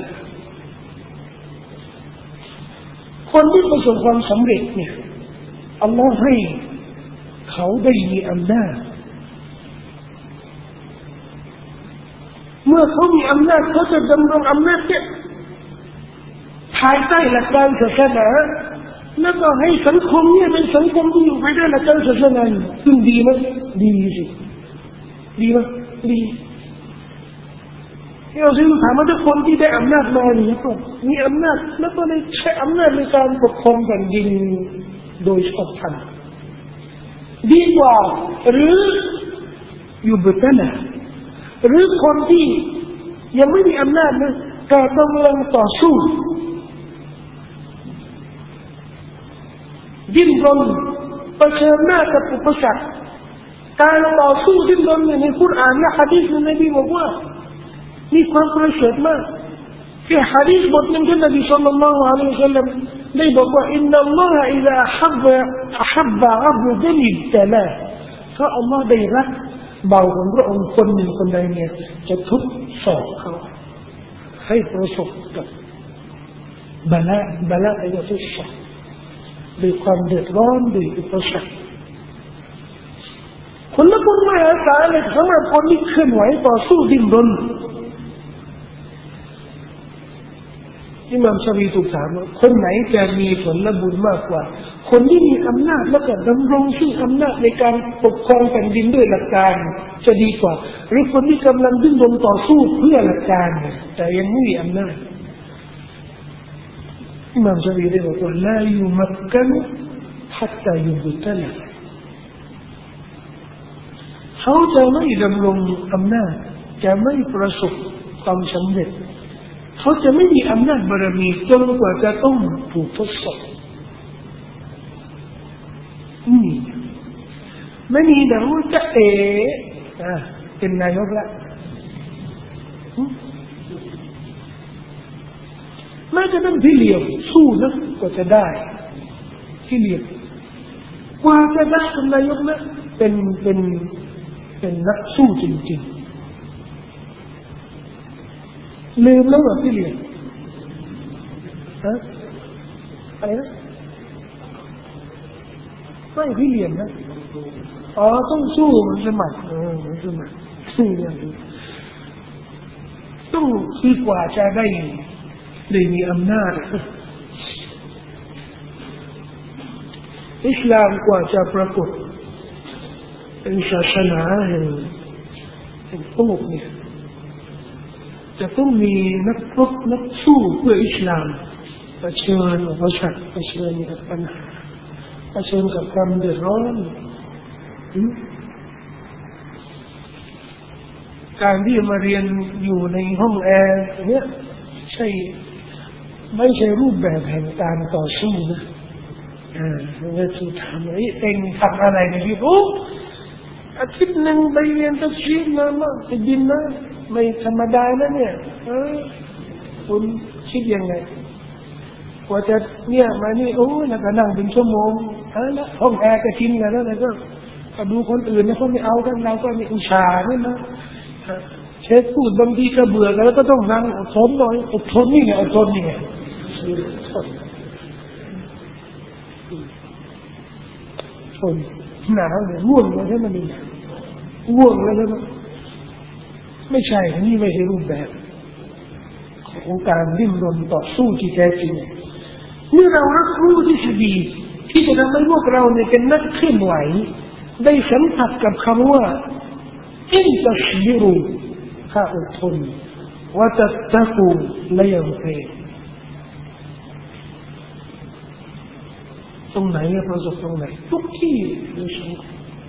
คนที่ประสบความสำเร็จเนี่ยอัลลอฮ์ให้เขาได้มีอำนาจเมื่อเขามีอำนาจเขาจะดำรงอำนาจเนี่ยภายใต้หลักการศาสนาแล้วก็ให้สังคมเนี่ยเป็นสังคมที่อยู่ภายใต้หลักการศาสนาซึ่งดีไหมดีสิดีไหมดีที่เราซึ่งถามว่าทุกคนที่ได้อำนาจมาเนี่ยก็มีอำนาจแล้วก็ได้ใช้อำนาจในการปกครองแผ่นดินโดยชอบธรรมดีกว่าหรืออยู่บนนั้นหรือคนที่ยังไม่มีอำนาจนะแต่กำลังต่อสู้ดิ้นรนเผชิญหน้ากับอุปสรรคการต่อสู้ดิ้นรนในคุรอานและหะดีษของนบีบอกว่ามีความประเสริฐมากที่หะดีษบทหนึ่งที่นบีศ็อลลัลลอฮุอะลัยฮิวะซัลลัมได้บอกว่าอินนัลลอฮะอิซาอะฮับบะอะฮับบะอับดุลอิบตะลาถ้าอัลลอฮ์ได้รักเบาของพระองค์คนหนึ่งคนใดเนี่ยจะทุบสอบเขาให้ประสบกับบาละบาละไอ้ทุบสอบด้วยความเดือดร้อนด้วยอุปสรรคคนละคนมหาศาลเลยสำหรับคนที่เคลื่อนไหวต่อสู้ดิ้นรนอิหม่ามชาฟีถูกถามว่าคนไหนจะมีผลบุญมากกว่าคนที่มีอำนาจแล้วก็ดำรงซึ่งอำนาจในการปกครองแผ่นดินด้วยหลักการจะดีกว่าหรือคนที่กำลังดิ้นรนต่อสู้เพื่อหลักการแต่ยังไม่มีอำนาจอิหม่ามชาฟีได้บอกว่าลายุมักกันฮัตตายุบตะลาเขาจะไม่ดำรงอำนาจจะไม่ประสบความสำเร็จเขาจะไม่มีอำนาจบารมีจนกว่าจะต้องถูกทดสอบนี่ไม่มีแต่ว่าจะเอ๋เป็นนายกละแม้จะต้องที่เหลี่ยมสู้นะกว่าจะได้ที่เหลี่ยมกว่าจะได้เป็นนายกนะเป็นเป็นเป็นนักสู้จริงๆลืมแล้วว่าที่เหลี่ยมฮะอะไรนะไม่ที่เหลี่ยมนะอ๋อต้องสู้มันสมัครเออมันสมัครสู้อย่างนี้ต้องคือกว่าจะได้ได้มีอำนาจอิสลามกว่าจะปรากฏเป็นศาสนาแห่งแห่งโลกเนี่ยจะต้องมีนักรบนักสู้เพื่ออิสลามเผชิญอุปสรรคเผชิญกับปัญหาเผชิญกับความเดือดร้อนการที่มาเรียนอยู่ในห้องแอร์เนี่ยใช่ไม่ใช่รูปแบบแห่งการต่อสู้นะอ่าเราจะทำอะไรเองทำอะไรในที่รู้อาทิตย์หนึ่งไปเรียนตัฟซีรนะมาไปดินนะไม่ธรรมดานะเนี่ยเออคุณคิดยังไงกว่าจะเนี่ยมานี่โอ้ยแล้วก็นั่งเป็นชั่วโมงอ่ะแล้วห้องแอร์ก็ชินกันแล้วแล้วก็ดูคนอื่นนะเขาไม่เอากันเราก็มีอุชาเนี่ยนะเชฟพูดบางทีก็เบื่อกันแล้วก็ต้องนั่งอดทนหน่อยอดทนนี่ไงอดทนนี่ไงทนหนาวเนี่ยง่วงเลยใช่ไหมนี่ง่วงเลยใช่ไหมไม่ใช่นี่ไม่ใช่รูปแบบของการดิ้นรนต่อสู้ที่แท้จริงเมื่อเรารับรู้ที่ดีที่จะทำให้พวกเราเนี่ยเป็นนักเคลื่อนไหวได้สัมผัสกับคำว่าอินตัชบิรุข้าอดทนว่าตัตตะกูและยังเพลตรงไหนเนี่ยประสบตรงไหนทุกที่ในชีวิต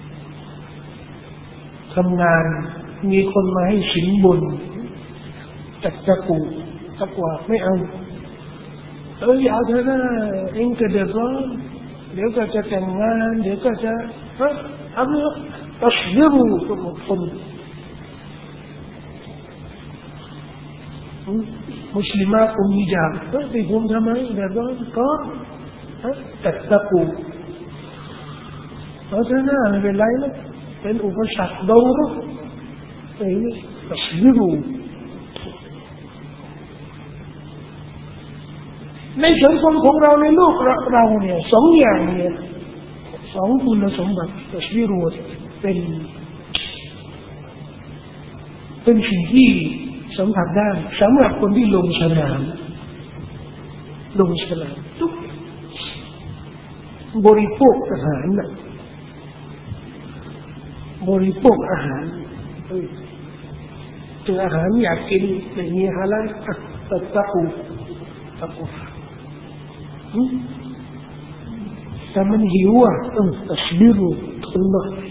ทำงานมีคนมาให้สินบนตัตตะกูตะกว่าไม่เอาเอออย่าเถอะนะเองก็เดือดร้อนเดี๋ยวก็จะแต่งงานเดี๋ยวก็จะฮะเอาเถอะตัชบิรุต้องอดทนมุสลิมคนมีจามเออไปผมทำไมเดือดร้อนก็ตัดตะปูเพราะฉะนั้นไม่เป็นไรนะเป็นอุปสรรคดงรุกไอ้นี่ตัชบิรุในสังคมของเราในโลกเราเนี่ยสองอย่างเนี่ยสองคุณสมบัติตัชบิรุเป็นเป็นสิ่งที่สัมผัสได้สำหรับคนที่ลงสนามลงสนามทุกบริโภคอาหารนะบริโภคอาหารเจออาหารอยากกินไม่มีฮาลาลตัดตะกูตะกูแต่มันหิวอ่ะเออตัชบิรุทนหน่อย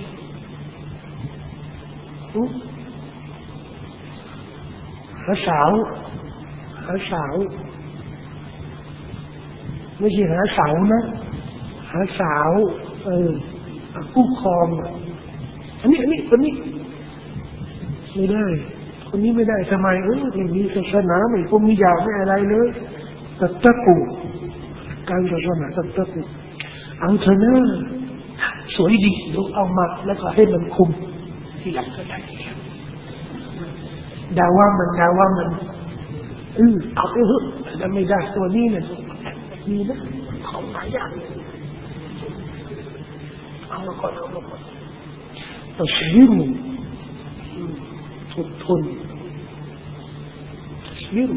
หาสาวหาสาวไม่ใช่หาสาวนะหาสาวเออผู้ครองอันนี้อันนี้คนนี้ไม่ได้คนนี้ไม่ได้ทำไมเอออย่างนี้ศาสนาไม่พวกมียาวไม่อะไรเลยตัดตะกูการศาสนาตัดตะกูเอาเถอะนะสวยดีเดี๋ยวเอามาแล้วก็ให้มันคุมที่หลังก็ได้ดาว่ามันดาว่ามันเออเอาไปเถอะแล้วไม่ได้ตัวนี้เนี่ยมีนะของหายากเอามาก่อนเอามาก่อนตัชบิรุอดทนตัชบิรุ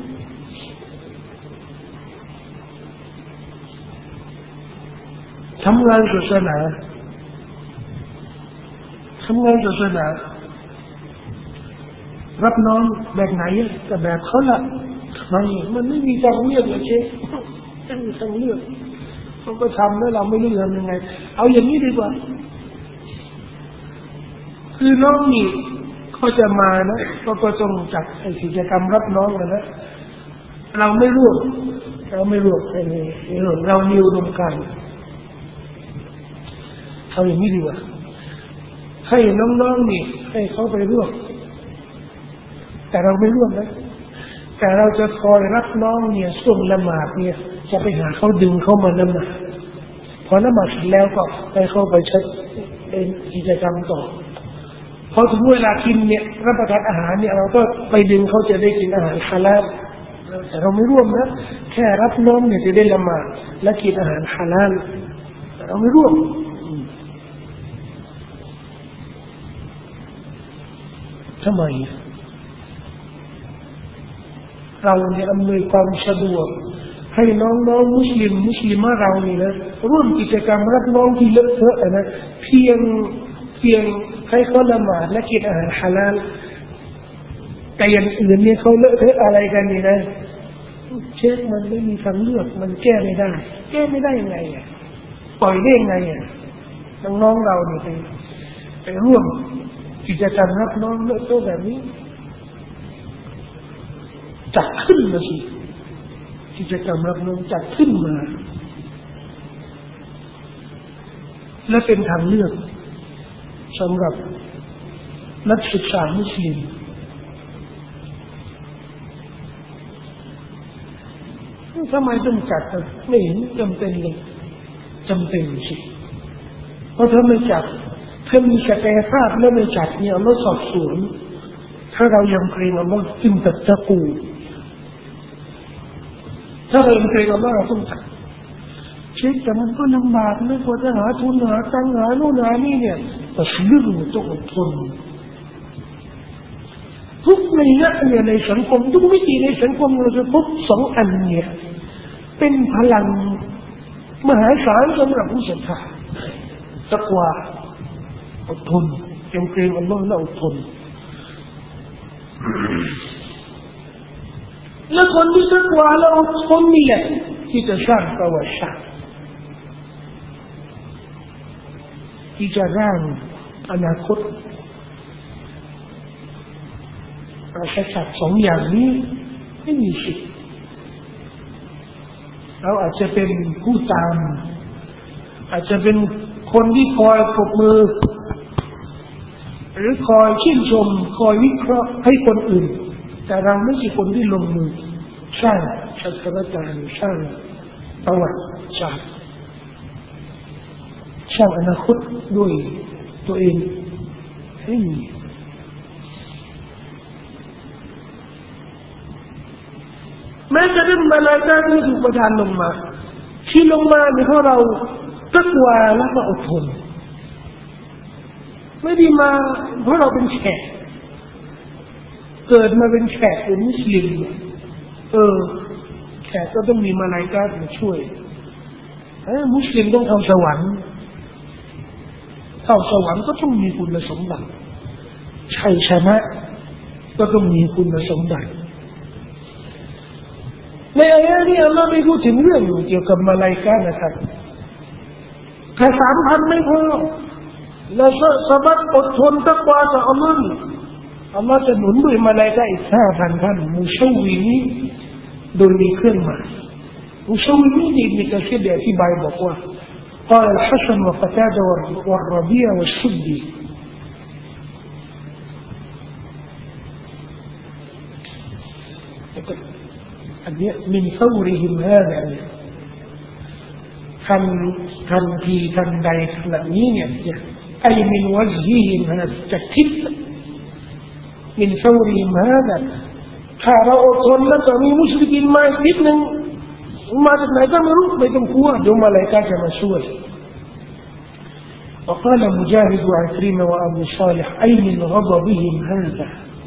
ทำงานศาสนาทำงานศาสนารับน้องแบบไหนแต่แบบเขาละทำไมมันไม่มีทางเลือกเลยเชฟไม่มีทางเลือกเขาก็ทำแล้วเราไม่รู้ทำยังไงเอาอย่างนี้ดีกว่าคือน้องนี่เขาจะมานะก็ก็ต้องจัดไอ้กิจกรรมรับน้องกันนะเราไม่ร่วมเราไม่ร่วมไอ้นี่เรามีอุดมการณ์เอาอย่างนี้ดีกว่าให้น้องๆนี่ให้เขาไปร่วมแต่เราไม่ร่วมนะแต่เราจะคอยรับน้องเนี่ยส่งละหมาดเนี่ยจะไปหาเขาดึงเข้ามาละหมาดพอละหมาดเสร็จแล้วก็ให้เขาไปใช้เป็นกิจกรรมต่อพอถึงเวลากินเนี่ยรับประทานอาหารเนี่ยเราก็ไปดึงเขาจะได้กินอาหารฮาลาลแต่เราไม่ร่วมนะแค่รับน้องเนี่ยจะได้ละหมาดและกินอาหารฮาลาลแต่เราไม่ร่วมทำไมเราเนี่ยอำนวยความสะดวกให้น้องๆมุสลิมมุสลิมเรานี่นะร่วมกิจกรรมรับน้องที่เลอะเทอะนะเพียงเพียงให้เขาละหมาดและกินอาหารฮาลาลแต่อย่างอื่นเนี่ยเขาเลอะเทอะอะไรกันนี่นะเช็คมันไม่มีทางเลือกมันแก้ไม่ได้แก้ไม่ได้ยังไงอ่ะปล่อยได้ยังไงอ่ะน้องๆเราเนี่ยไปไปร่วมกิจกรรมรับน้องเลอะเทอะแบบนี้จัดขึ้นมาสิกิจกรรมรับน้องจัดขึ้นมาและเป็นทางเลือกสำหรับนักศึกษามุสลิมทำไมต้องจัดไม่เห็นจำเป็นเลยจำเป็นสิเพราะถ้าไม่จัดถ้ามีศักยภาพแล้วไม่จัดเนี่ยเราสอบสวนถ้าเรายังเกรงว่าจึงตัดตะกูถ้าเรายังเกรงว่าเราต้องจัดช็คแต่มันก็ลำบากนะกว่าจะหาทุนหาตังค์หาโน่นหานี่เนี่ยแต่สิ่งที่เราต้องอดทนทุกในยะเนี่ยในสังคมทุกมิติในสังคมเราจะพบสองอันเนี่ยเป็นพลังมหาศาลสำหรับผู้ศรัทธาตักวาอดทนยำเกรงอัลลอฮ์และอดทนและคนที่ตักวาและอดทนนี่แหละที่จะสร้างประวัติศาสตร์ที่จะร่างอนาคตประชาชาติสองอย่างนี้ไม่มีสิทธิ์เราอาจจะเป็นผู้ตามอาจจะเป็นคนที่คอยปรบมือหรือคอยชื่นชมคอยวิเคราะห์ให้คนอื่นแต่เราไม่ใช่คนที่ลงมือสร้างสถานการณ์สร้างประวัติศาสตร์สร้างอนาคตด้วยตัวเองให้มีแม้จะเป็นมาลาอิกะห์ที่ถูกประทานลงมาที่ลงมาเนี่ยเพราะเราตักวาและก็อดทนไม่ได้มาเพราะเราเป็นแขกเกิดมาเป็นแขกเป็นมุสลิมเออแขกก็ต้องมีมาลาอิกะห์มาช่วยเออมุสลิมต้องเข้าสวรรค์เข้าสวรรค์ก็ต้องมีคุณสมบัติชัยชนะก็ต้องมีคุณสมบัติในอายะนี้อัลลอฮ์ไม่พูดถึงเรื่องเกี่ยวกับมาลาอิกะห์นะครับแค่สามพันไม่พอและสบัดอดทนตักวาต่ออัลลอฮ์อัลลอฮ์จะหนุนด้วยมาลาอิกะห์อีกห้าพันท่านมุชาววินีโดยมีเครื่องหมายมุชาววินีนี่มีการอธิบายบอกว่าقال الحسن وقتادة والربيع والسدي من فورهم هذا ทันทันทีทันใดขณะนี้เนี่ยไอมินวัจฮิฮิมฮะจะคิดมินฟาวริฮิมฮะถ้าเราอดทนแล้วก็มีมุชริกีนมาอีกนิดนึงมาจากไหนก็ไม่รู้ไม่ต้องกลัวเดี๋ยวมาลาอิกะห์จะมาช่วย وقال مجاهد وعكرمة وأبو صالح أي من غضبهم هذا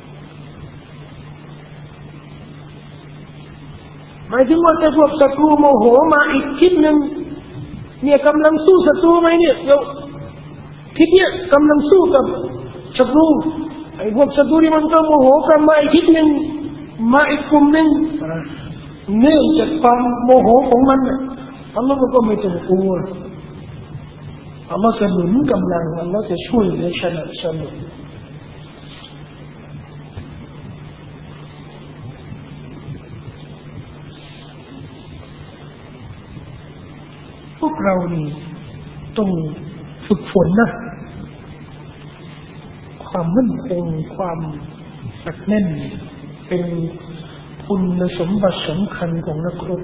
หมายถึงว่าจะพวกศัตรูโมโหมาอีกทิศหนึ่งเนี่ยกำลังสู้ศัตรูไหมเนี่ยเดี๋ยวทิศเนี่ยกำลังสู้กับศัตรูไอ้พวกศัตรูนี่มันก็โมโหกันมาอีกทิศหนึ่งมาอีกกลุ่มหนึ่งเนื่องจากความโมโหของมันอัลลอฮ์ก็ไม่ต้องกลัวอัลลอฮ์จะหนุนกำลังอัลลอฮ์จะช่วยและสนับสนุนพวกเรานี่ต้องฝึกฝนนะความมั่นคงความหนักแน่นเป็นคุณสมบัติสำคัญของนักรบ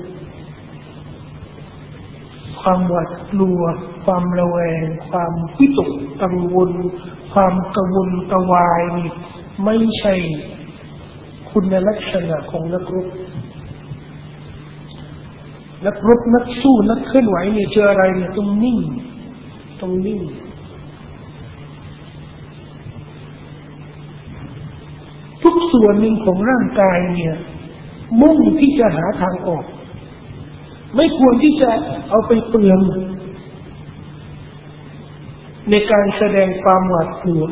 ความหวาดกลัวความระแวงความวิตกกังวลความกังวลกวายนี่ไม่ใช่คุณลักษณะของนักรบนักรบนักสู้นักเคลื่อนไหวเนี่ยเจออะไรเนี่ยต้องนิ่งต้องนิ่งทุกส่วนหนึ่งของร่างกายเนี่ยมุ่งที่จะหาทางออกไม่ควรที่จะเอาไปเปลืองในการแสดงความหวาดกลัว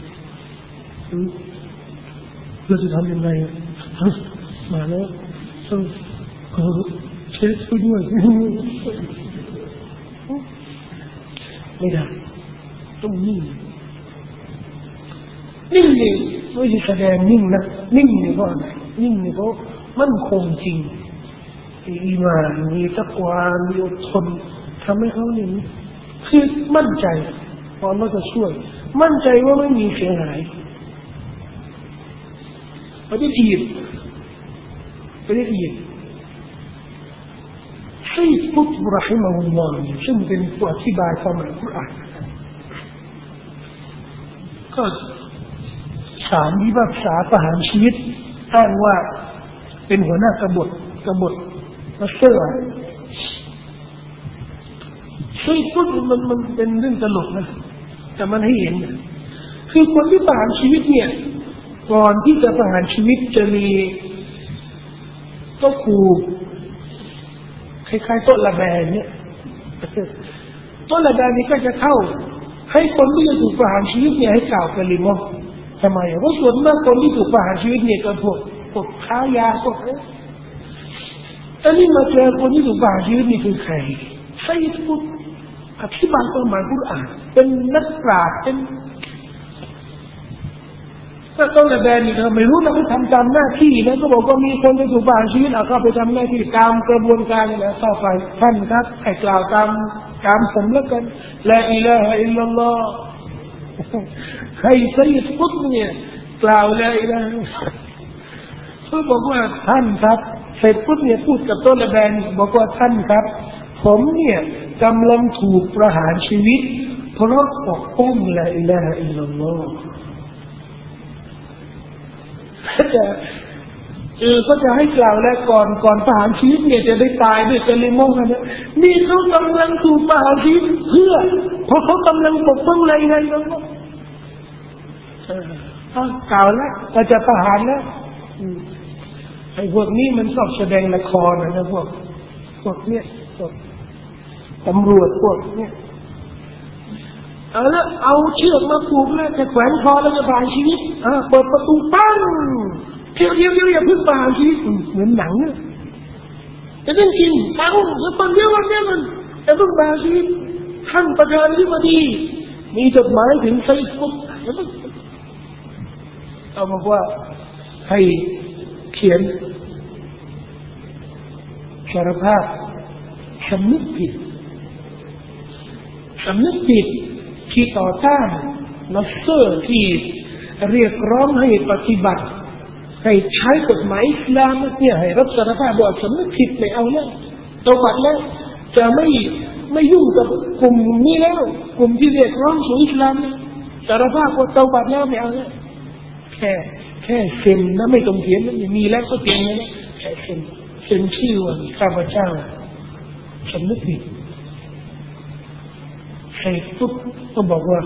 เราจะทำยังไงมาแล้วต้องเช็คไปด้วยไม่ได้ต้องนิ่งนิ่งนี่ไม่ใช่แสดงนิ่งนะนิ่งนี่เพราะอะไรนิ่งนี่เพราะมั่นคงจริงอีมานมีตักวามีอดทนทำให้เขาเนี่ยคือมั่นใจว่าเราจะช่วยมั่นใจว่าไม่มีเสียหายประเทศอียิปต์ประเทศอียิปต์ให้พุทธบรหิมะฮุลลอฮ์ซึ่งเป็นผู้อธิบายความหมายกุรอานก็ศาลพิพากษาประหารชีวิตอ้างว่าเป็นหัวหน้ากบฏกบฏมาสเตอร์ช่วยพูดมันมันเป็นเรื่องตลกนะแต่มันให้เห็นนะคือคนที่ประหารชีวิตเนี่ยก่อนที่จะประหารชีวิตจะมีก็คูคล้ายๆโต๊ะละแบนเนี่ยโต๊ะละแบนนี้ก็จะเข้าให้คนที่จะถูกประหารชีวิตเนี่ยให้กล่าวกะลิมะห์ทำไมเพราะส่วนมากคนที่ถูกประหารชีวิตเนี่ยก็พวกพวกค้ายาพวกนี้อันนี้มาเจอคนที่ถูกประหารชีวิตนี่คือใครไซด์กุตอธิบายความหมายกุรอานเป็นนักปราชญ์เป็นถ้าต้องระแบนนี่เราไม่รู้นะเขาทำตามหน้าที่นะก็บอกว่ามีคนที่ถูกประหารชีวิตเอาเข้าไปทำหน้าที่ตามกระบวนการนี่แหละเข้าไปท่านครับให้กล่าวตามตามผมแล้วกันลาอิลาฮะอิลลัลลอฮ์ให้ไซด์กุตเนี่ยกล่าวลาอิลาฮะเขาบอกว่าท่านครับไซด์กุตเนี่ยพูดกับต้นระแบนบอกว่าท่านครับผมเนี่ยกำลังถูกประหารชีวิตเพราะปกป้องลาอิลาฮะอิลลัลลอฮ์จะเออก็จะให้กล่าวแล้วก่อนก่อนประหารชีวิตเนี่ยจะได้ตายด้วยกะลิมะห์นะนี่เขากำลังถูกประหารชีวิตเพื่อเพราะเขากำลังปกป้องลาอิลาฮะอิลลัลลอฮ์เออกล่าวแล้วก็จะประหารแล้วไอ้พวกนี้มันชอบแสดงละครนะพวกพวกเนี้ยพวกตำรวจพวกเนี้ยเอาละเอาเชือกมาผูกแล้วจะแขวนคอแล้วจะประหารชีวิตอ่าเปิดประตูปั้งเที่ยวเที่ยวเที่ยวอย่าพึ่งประหารชีวิตเหมือนหนังเนี่ยจะต้องกินปั้งแล้วตอนเดียววันนี้มันจะต้องประหารชีวิตท่านประธานที่มาดีมีจดหมายถึงไซด์กุตเอาบอกว่าให้เขียนสารภาพสำนึกผิดสำนึกผิดที่ต่อต้านนัสเซอร์ที่เรียกร้องให้ปฏิบัติให้ใช้กฎหมายอิสลามเนี่ยให้รับสารภาพว่าสำนึกผิดไม่เอาแล้วตบัดแล้วจะไม่ไม่ยุ่งกับกลุ่มนี้แล้วกลุ่มที่เรียกร้องสู่อิสลามสารภาพว่าตบัดแล้วไม่เอาแล้วแค่แค่เซ็นนะไม่ต้องเขียนมันมีแล้วก็เซ็นนะแค่เซ็นเซ็นชื่อว่าข้าพเจ้าสำนึกผิดใครทุกก็บอกว่า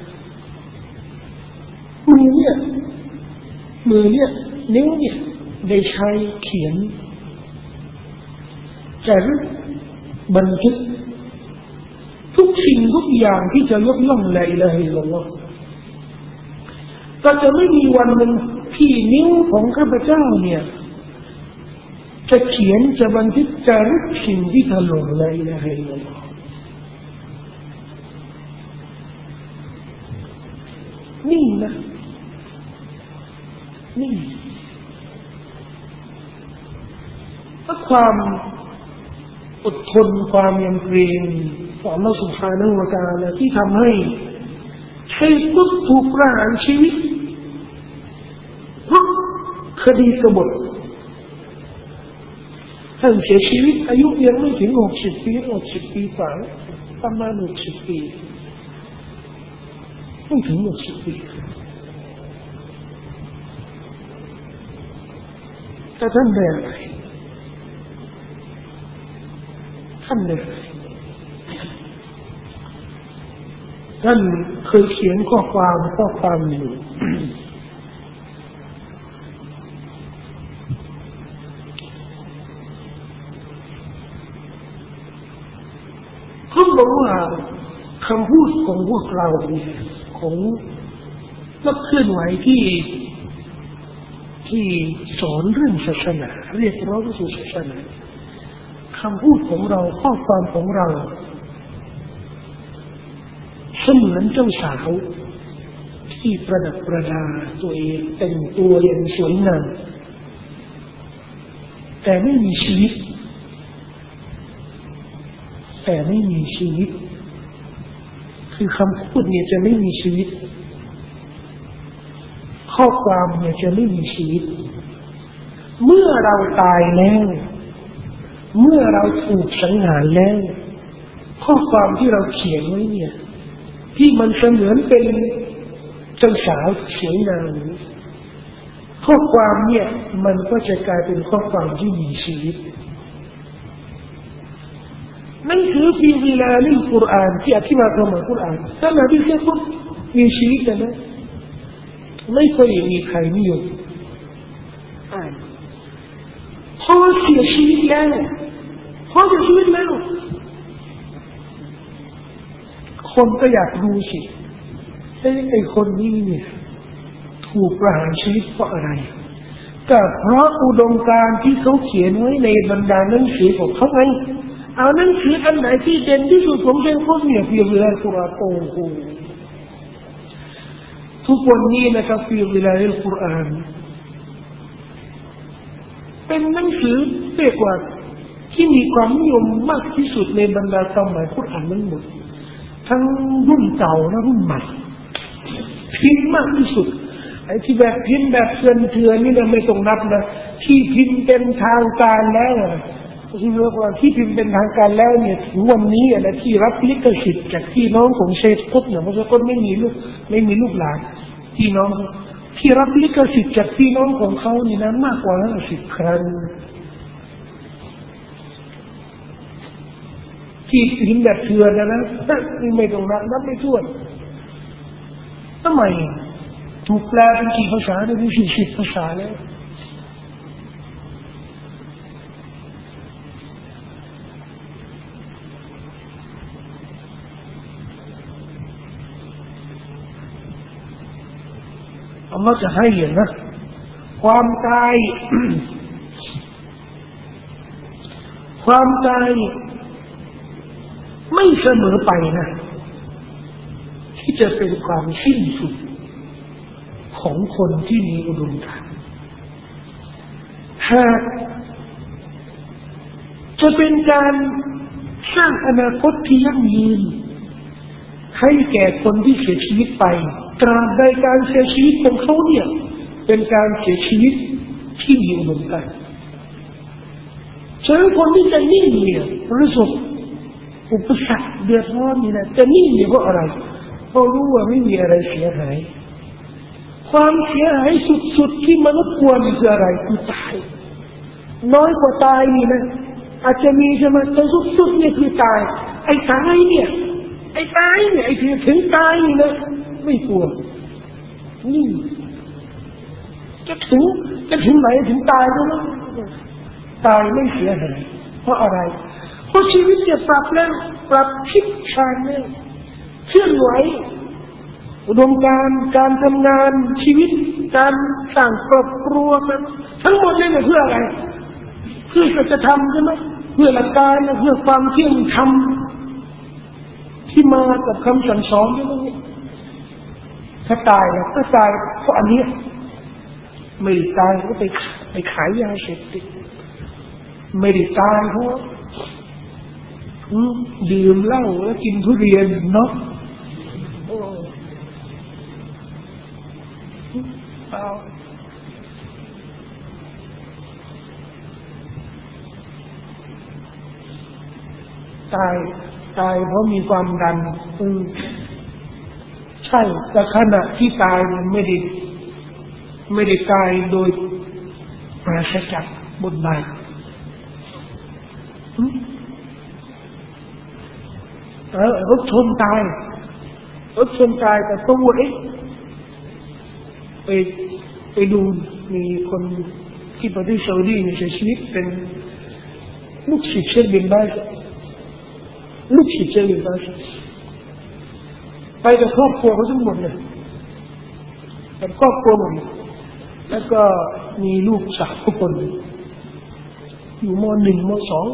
มือเนี่ยมือเนี่ยนิ้วเนี่ยได้ใช้เขียนจารึกบันทึกทุกสิ่งทุกอย่างที่จะยกย่องลาอิลาฮะอิลลัลลอฮ์ก็จะไม่มีวันหนึ่งที่นิ้วของข้าพเจ้าเนี่ยจะเขียนจะบันทึกจารึกสิ่งที่ถล่มลาอิลาฮะอิลลัลลอฮ์นี่นะนี่ถ้าความอดทนความยำเกรงต่ออัลเลาะห์ซุบฮานะฮูวะตะอาลาที่ทำให้ให้ทุกถูกประหารชีวิตเพราะคดีกบฏท่านเสียชีวิตอายุยังไม่ถึงหกสิบปีหกสิบปีกว่าประมาณหกสิบปีไม่ถึงหกสิบปีแต่ท่านได้อะไรท่านได้อะไรท่านเคยเขียนข้อความข้อความหนึ่งเขาบอกว่าคำพูดของพวกเราเนี่ยของนักเคลื่อนไหวที่ที่สอนเรื่องศาสนาเรียกร้องสู่ศาสนาคำพูดของเราข้อความของเราเสมือนเจ้าสาวที่ประดับประดาตัวเองแต่งตัวอย่างสวยงามแต่ไม่มีชีวิตแต่ไม่มีชีวิตคือคำพูดเนี่ยจะไม่มีชีวิตข้อความเนี่ยจะไม่มีชีวิตเมื่อเราตายแล้วเมื่อเราถูกสังหารแล้วข้อความที่เราเขียนไว้เนี่ยที่มันเสมือนเป็นเจ้าสาวสวยงามข้อความเนี่ยมันก็จะกลายเป็นข้อความที่มีชีวิตนั่นคือฟีวิลาลิลกุรอานที่อธิบายความหมายกุรอานถ้านบีแค่พูดมีชีวิตนะไม่เคยมีใครนิยมอ่านพอเสียชีวิตแล้วพอเสียชีวิตแล้วคนก็อยากรู้สิไอ้ไอ้คนนี้เนี่ยถูกประหารชีวิตเพราะอะไรก็เพราะอุดมการณ์ที่เขาเขียนไว้ในบรรดาหนังสือของเขาไงเอาหนังสืออันไหนที่เด่นที่สุดผมจะพูดเนี่ยฟีวิลากุรอานโอ้โหทุกวันนี้นะครับฟีวิลาลิลกุรอานเป็นหนังสือเรียกว่าที่มีความนิยมมากที่สุดในบรรดาความหมายกุรอานทั้งหมดทั้งรุ่นเก่าและรุ่นใหม่พิมพ์มากที่สุดไอ้ที่แบบพิมพ์แบบเถื่อนเถื่อนนี่เราไม่ต้องนับนะที่พิมพ์เป็นทางการแล้วที่เรียกว่าที่พิมพ์เป็นทางการแล้วเนี่ยถึงวันนี้นะที่รับลิขสิทธิ์จากพี่น้องของเชฟกุ๊บเนี่ยเพราะเชฟกุ๊บไม่มีลูกไม่มีลูกหลานพี่น้องที่รับลิขสิทธิ์จากพี่น้องของเขานี่นะมากกว่าห้าสิบครั้งที่พิมพ์แบบเถื่อนนะนะนี่ไม่ต้องนับนับไม่ถ้วนทำไมถูกแปลเป็นกี่ภาษาได้เป็นสี่สิบภาษาแล้วอัลลอฮฺจะให้เห็นนะความตาย ความตายไม่เสมอไปนะที่จะเป็นความสิ้นสุดของคนที่มีอุดมการณ์หากจะเป็นการสร้างอนาคตที่ยั่งยืนให้แก่คนที่เสียชีวิตไปตราบใดการเสียชีวิตของเขาเนี่ยเป็นการเสียชีวิตที่มีอุดมการณ์ฉะนั้นคนที่จะนิ่งเนี่ยประสบอุปสรรคเดือดร้อนนี่นะจะนิ่งเนี่ยเพราะอะไรเพราะรู้ว่าไม่มีอะไรเสียหายความเสียหายสุดๆที่มนุษย์ควรคืออะไรคือตายน้อยกว่าตายนี่นะอาจจะมีใช่ไหมแต่สุดๆเนี่ยคือตายไอ้ตายเนี่ยไอ้ตายเนี่ยไอ้ที่ถึงตายนี่นะไม่กลัวนี่จะถึงจะถึงไหนถึงตายก็แล้วตายไม่เสียหายเพราะอะไรเพราะชีวิตเนี่ยปรับแล้วปรับทิศทางเนี่ยเคลื่อนไหวอุดมการณ์การทำงานชีวิตการสร้างครอบครัวกันทั้งหมดเนี่ยเพื่ออะไรเพื่อจะทำใช่ไหมเพื่อหลักการเพื่อความเที่ยงธรรมที่มากับคำสั่งสอนใช่ไหมถ้าตายนะถ้าตายเพราะอันนี้ไม่ได้ตายก็ไปไปขายยาเสพติดไม่ได้ตายเพราะดื่มเหล้าแล้วกินทุเรียนเนาะตายตายเพราะมีความดันอืมใช่แต่ขณะที่ตายมันไม่ได้ไม่ได้ตายโดยปราศจากบทบาทเออรถชนตายรถชนตายแต่ตัวเอ๊ะไปไปดูมีคนที่ประเทศซาอุดีเนี่ยเสียชีวิตเป็นลูกศิษย์เชคบินบาซลูกศิษย์เชคบินบาซไปกับครอบครัวเขาทั้งหมดเลยเป็นครอบครัวหมดแล้วก็มีลูกสาวทุกคนอยู่ม.หนึ่ง ม.สอง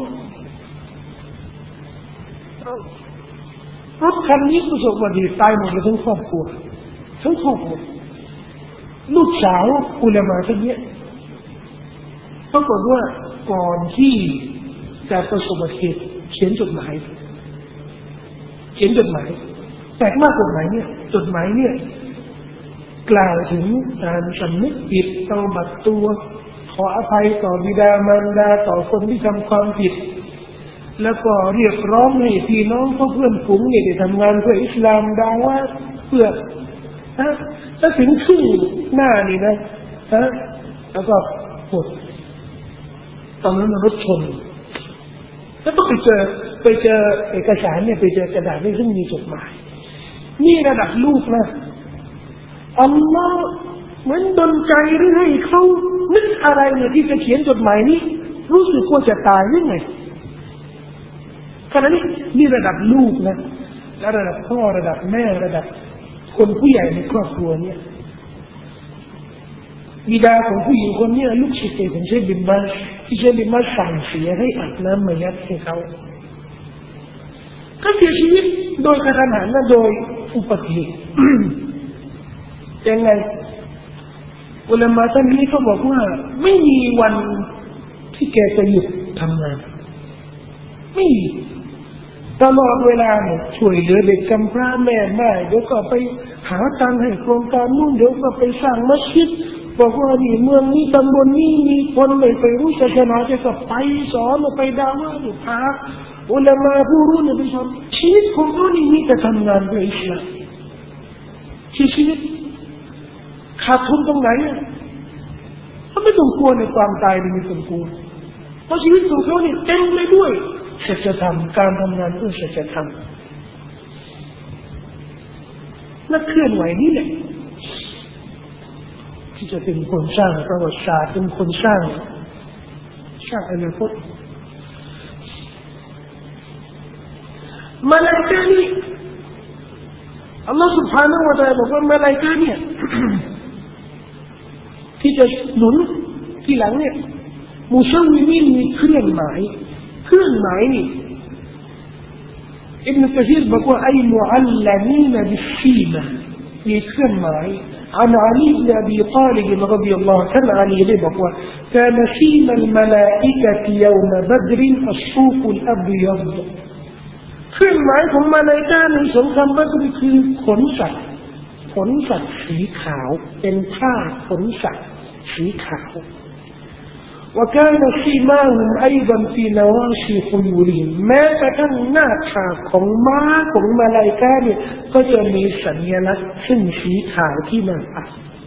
รถคันนี้ประสบอุบัติเหตุตายหมดเลยทั้งครอบครัวทั้งครอบครัวลูกสาวอุลามะคนนี้ปรากฏว่าก่อนที่จะประสบอุบัติเหตุเขียนจดหมายเขียนจดหมายแปลกมากจดหมายเนี่ยจดหมายเนี่ยกล่าวถึงการสำนึกผิดเตาบัดตัวขออภัยต่อบิดามารดาต่อคนที่ทำความผิดแล้วก็เรียกร้องให้พี่น้องเพื่อนฝูงเนี่ยได้ทำงานเพื่ออิสลามดาว่าเพื่อฮะถ้าถึงครึ่งหน้านี่นะฮะแล้วก็หมดตอนนั้นรถชนแล้วต้องไปเจอไปเจอเอกสารเนี่ยไปเจอกระดาษซึ่งมีจดหมายนี่ระดับลูกนะอัลลอฮ์เหมือนดลใจหรือให้เขานึกอะไรเนี่ยที่จะเขียนจดหมายนี้รู้สึกว่าจะตายยังไงขณะนี้นี่ระดับลูกนะและระดับพ่อระดับแม่ระดับคนผู้ใหญ่ในครอบครัวเนี่ยบิดาของผู้หญิงคนนี้ลูกศิษย์ของเชคบินบัสที่เชคบินบัสสั่งเสียให้อาบน้ำมายัดให้เขาเขาเสียชีวิตโดยกระทันหันและโดยอุบัติเหตุยังไงอุลามะท่านนี้เขาบอกว่าไม่มีวันที่แกจะหยุดทำงานไม่มีตลอดเวลาเนี่ยช่วยเหลือเด็กกำพร้าแม่แม่เดี๋ยวก็ไปหาตังค์ให้โครงการนู่นเดี๋ยวก็ไปสร้างมัสยิดบอกว่านี่เมืองนี้ตำบลนี้มีคนไม่ไปรู้ศาสนาจะก็ไปสอนไปดาว่าอยู่พาอุลามะผู้รู้เนี่ยไปสอนชีวิตของเขานี่มีแต่ทำงานเพื่ออิสลามชีวิตขาดทุนตรงไหนเขาไม่ต้องกลัวในความตายไม่ต้องกลัวเพราะชีวิตของเขาเนี่ยเต็มไปด้วยศัจธรรมการทำงานเพื่อศัจธรรมนักเคลื่อนไหวนี่แหละที่จะเป็นคนสร้างประวัติศาสตร์เป็นคนสร้างสร้างอนาคตมาลาอิกะฮ์นี่อัลลอฮฺ سبحانه และ تعالى บอกว่ามาลาอิกะฮ์เนี่ยที่จะหนุนที่หลังเนี่ยมุชวิมินมีเครื่องหมายเครื่องหมายนี่อิบนุกะซีรบอกว่าไอ้มุอัลลมีนบิซีมามีเครื่องหมายعن علي بن أبي طالب رضي الله عنه علي بن كان سيم الملائكة يوم بدر الصوف الأبيض เครื่องหมายของมาลาอิกะฮ์ในสงครามบัดรคือขนสัตว์ขนสัตว์สีขาวเป็นผ้าขนสัตว์สีขาวوكان سيماهم أيضا في نواشي خيولهم แม้กระทั่งหน้าผากของม้าของมาลาอิกะฮ์เนี่ยก็จะมีสัญลักษณ์ซึ่งสีขาวที่หน้าผาก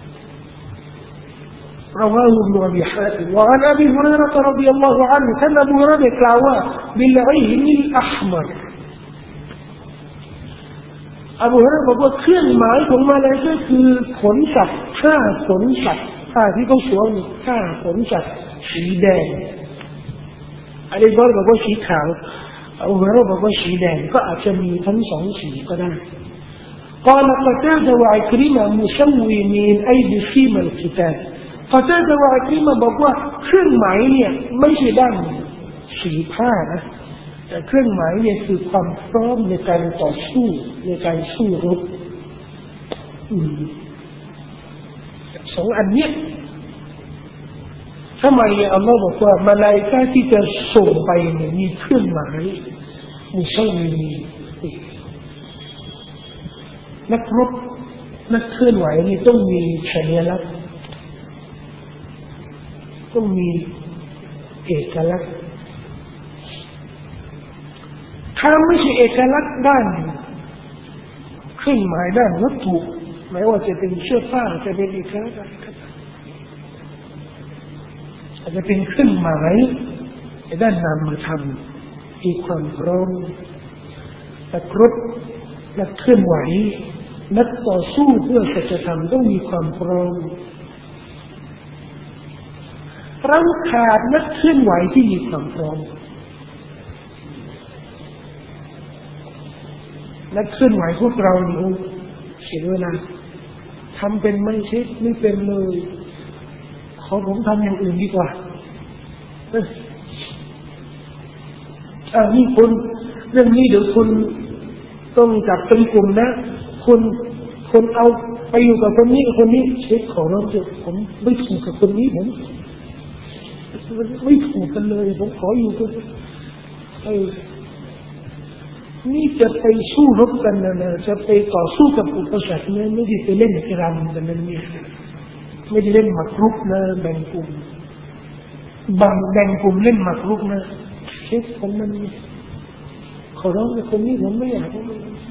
رواه ابن أبي حاتم وعن أبي هريرة رضي الله عنه كان أبو هريرةกล่าวว่า بالعين الأحمر อบูฮุรอยเราะห์บอกว่าเครื่องหมายของมาลาอิกะฮ์คือขนสัตว์ผ้าขนสัตว์ผ้าที่เขาสวมนี่ผ้าขนสัตว์สีแดงอาลีบอลบอกว่าสีขาวอบูฮุรอยเราะห์บอกว่าสีแดงก็อาจจะมีทั้งสองสีก็ได้قال قتادة وعكرمة مسومين أي بسيم القتال قتادة وعكرمةบอกว่าเครื่องหมายเนี่ยไม่ใช่ด้านสีผ้านะแต่เครื่องหมายเนี่ยคือความพร้อมในการต่อสู้ในการสู้รบสองอันเนี้ยทำไมอัลลอฮ์บอกว่ามาลาอิกะฮ์ที่จะส่งไปเนี่ยมีเครื่องหมายมุสลิมนักรบนักเคลื่อนไหวนี่ต้องมีสัญลักษณ์ต้องมีเอกลักษณ์ถ้าไม่ใช่เอกลักษณ์ด้านเครื่องหมายด้านวัตถุไม่ว่าจะเป็นเสื้อผ้าจะเป็นเอกลักษณ์อะไรก็ตามอาจจะเป็นเครื่องหมายด้านนามธรรมมีความพร้อมนักรบนักเคลื่อนไหวนักต่อสู้เพื่อศัจธรรมต้องมีความพร้อมเราขาดนักเคลื่อนไหวที่มีความพร้อมนักเคลื่อนไหวพวกเราเนี่ยเสียเวลาทำเป็นไม่ใช่ไม่เป็นเลยขอผมทำอย่างอื่นดีกว่าเอออ่านี่คุณเรื่องนี้เดี๋ยวคุณต้องจับเป็นกลุ่มนะคุณคนเอาไปอยู่กับคนนี้คนนี้เช็คของเราเถอะผมไม่ถูกกับคนนี้ผมไม่ถูกกันเลยผมขออยู่กับไอ้นี่จะไปสู้รบกันนะนะจะไปต่อสู้กับอุปสรรคเนี่ยไม่ได้ไปเล่นกีฬากันนั่นเนี่ยไม่ได้เล่นหมากรุกนะแบ่งกลุ่มบางแบ่งกลุ่มเล่นหมากรุกนะเช็คผมมันขอร้องกับคนนี้ผมไม่อยาก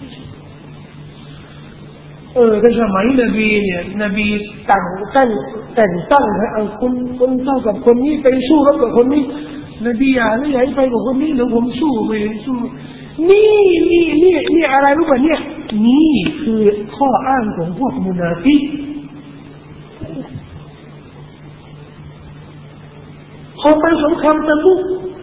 เออในสมัยนบีเนี่ยนบีตั้งตั้งแต่งตั้งให้เอาคนคนเท่ากับคนนี้ไปสู้รบกับคนนี้นบีอยากไม่อยากไปกับคนนี้หรือผมสู้ไปสู้นี่นี่นี่นี่อะไรรู้ป่ะเนี่ยนี่คือข้ออ้างของพวกมุนาฟิกพอไปสงครามตะลุก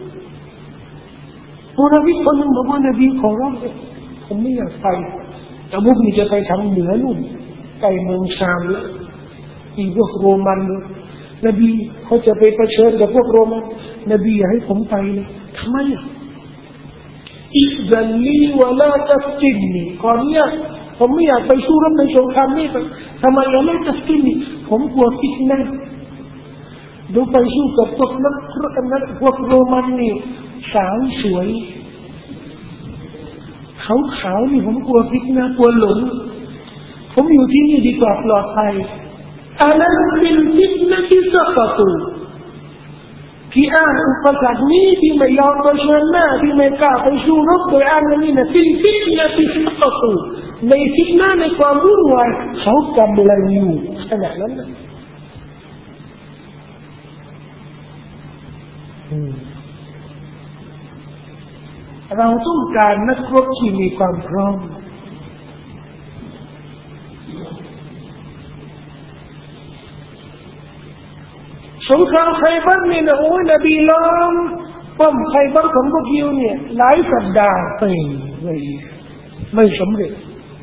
มุนาฟิกคนหนึ่งบอกว่านบีขอร้องผมไม่อยากไปตะลุกนี่จะไปทางเหนือนู่นใกล้เมืองชามแล้วอีพวกโรมันนบีเขาจะไปเผชิญกับพวกโรมันนบีอยากให้ผมไปเลยทำไมอ่ะอิซันลีวะลาตัฟตินนีก่อนเนี่ยผมไม่อยากไปสู้รบในสงครามนี่ทำไมวะลาตัฟตินนีผมกลัวฟิตนะดูไปสู้กับพวกนักนักพวกโรมันนี่สาวสวยขาวขาวนี่ผมกลัวฟิตนะกลัวหลงผมอยู่ที่นี่ดีกว่าปลอดภัยอันนั้นเป็นฟิตนะที่สักตัวที่อ้างอุปสรรคนี้ที่ไม่ยอมเผชิญหน้าที่ไม่กล้าไปสู้รบโดยอ้างนี่นะเป็นฟิตนะที่สักตัวในฟิตนะในความวุ่นวายเขากำลังอยู่ขณะนั้นนะเราต้องการนักรบที่มีความพร้อมสงครามไคบัรเนี่ยนะโอ้ยนบีล้อมป้อมไคบัรของพวกยิวเนี่ยหลายสัปดาห์ไปไม่ไม่สำเร็จ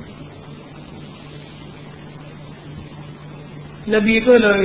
นบีก็เลย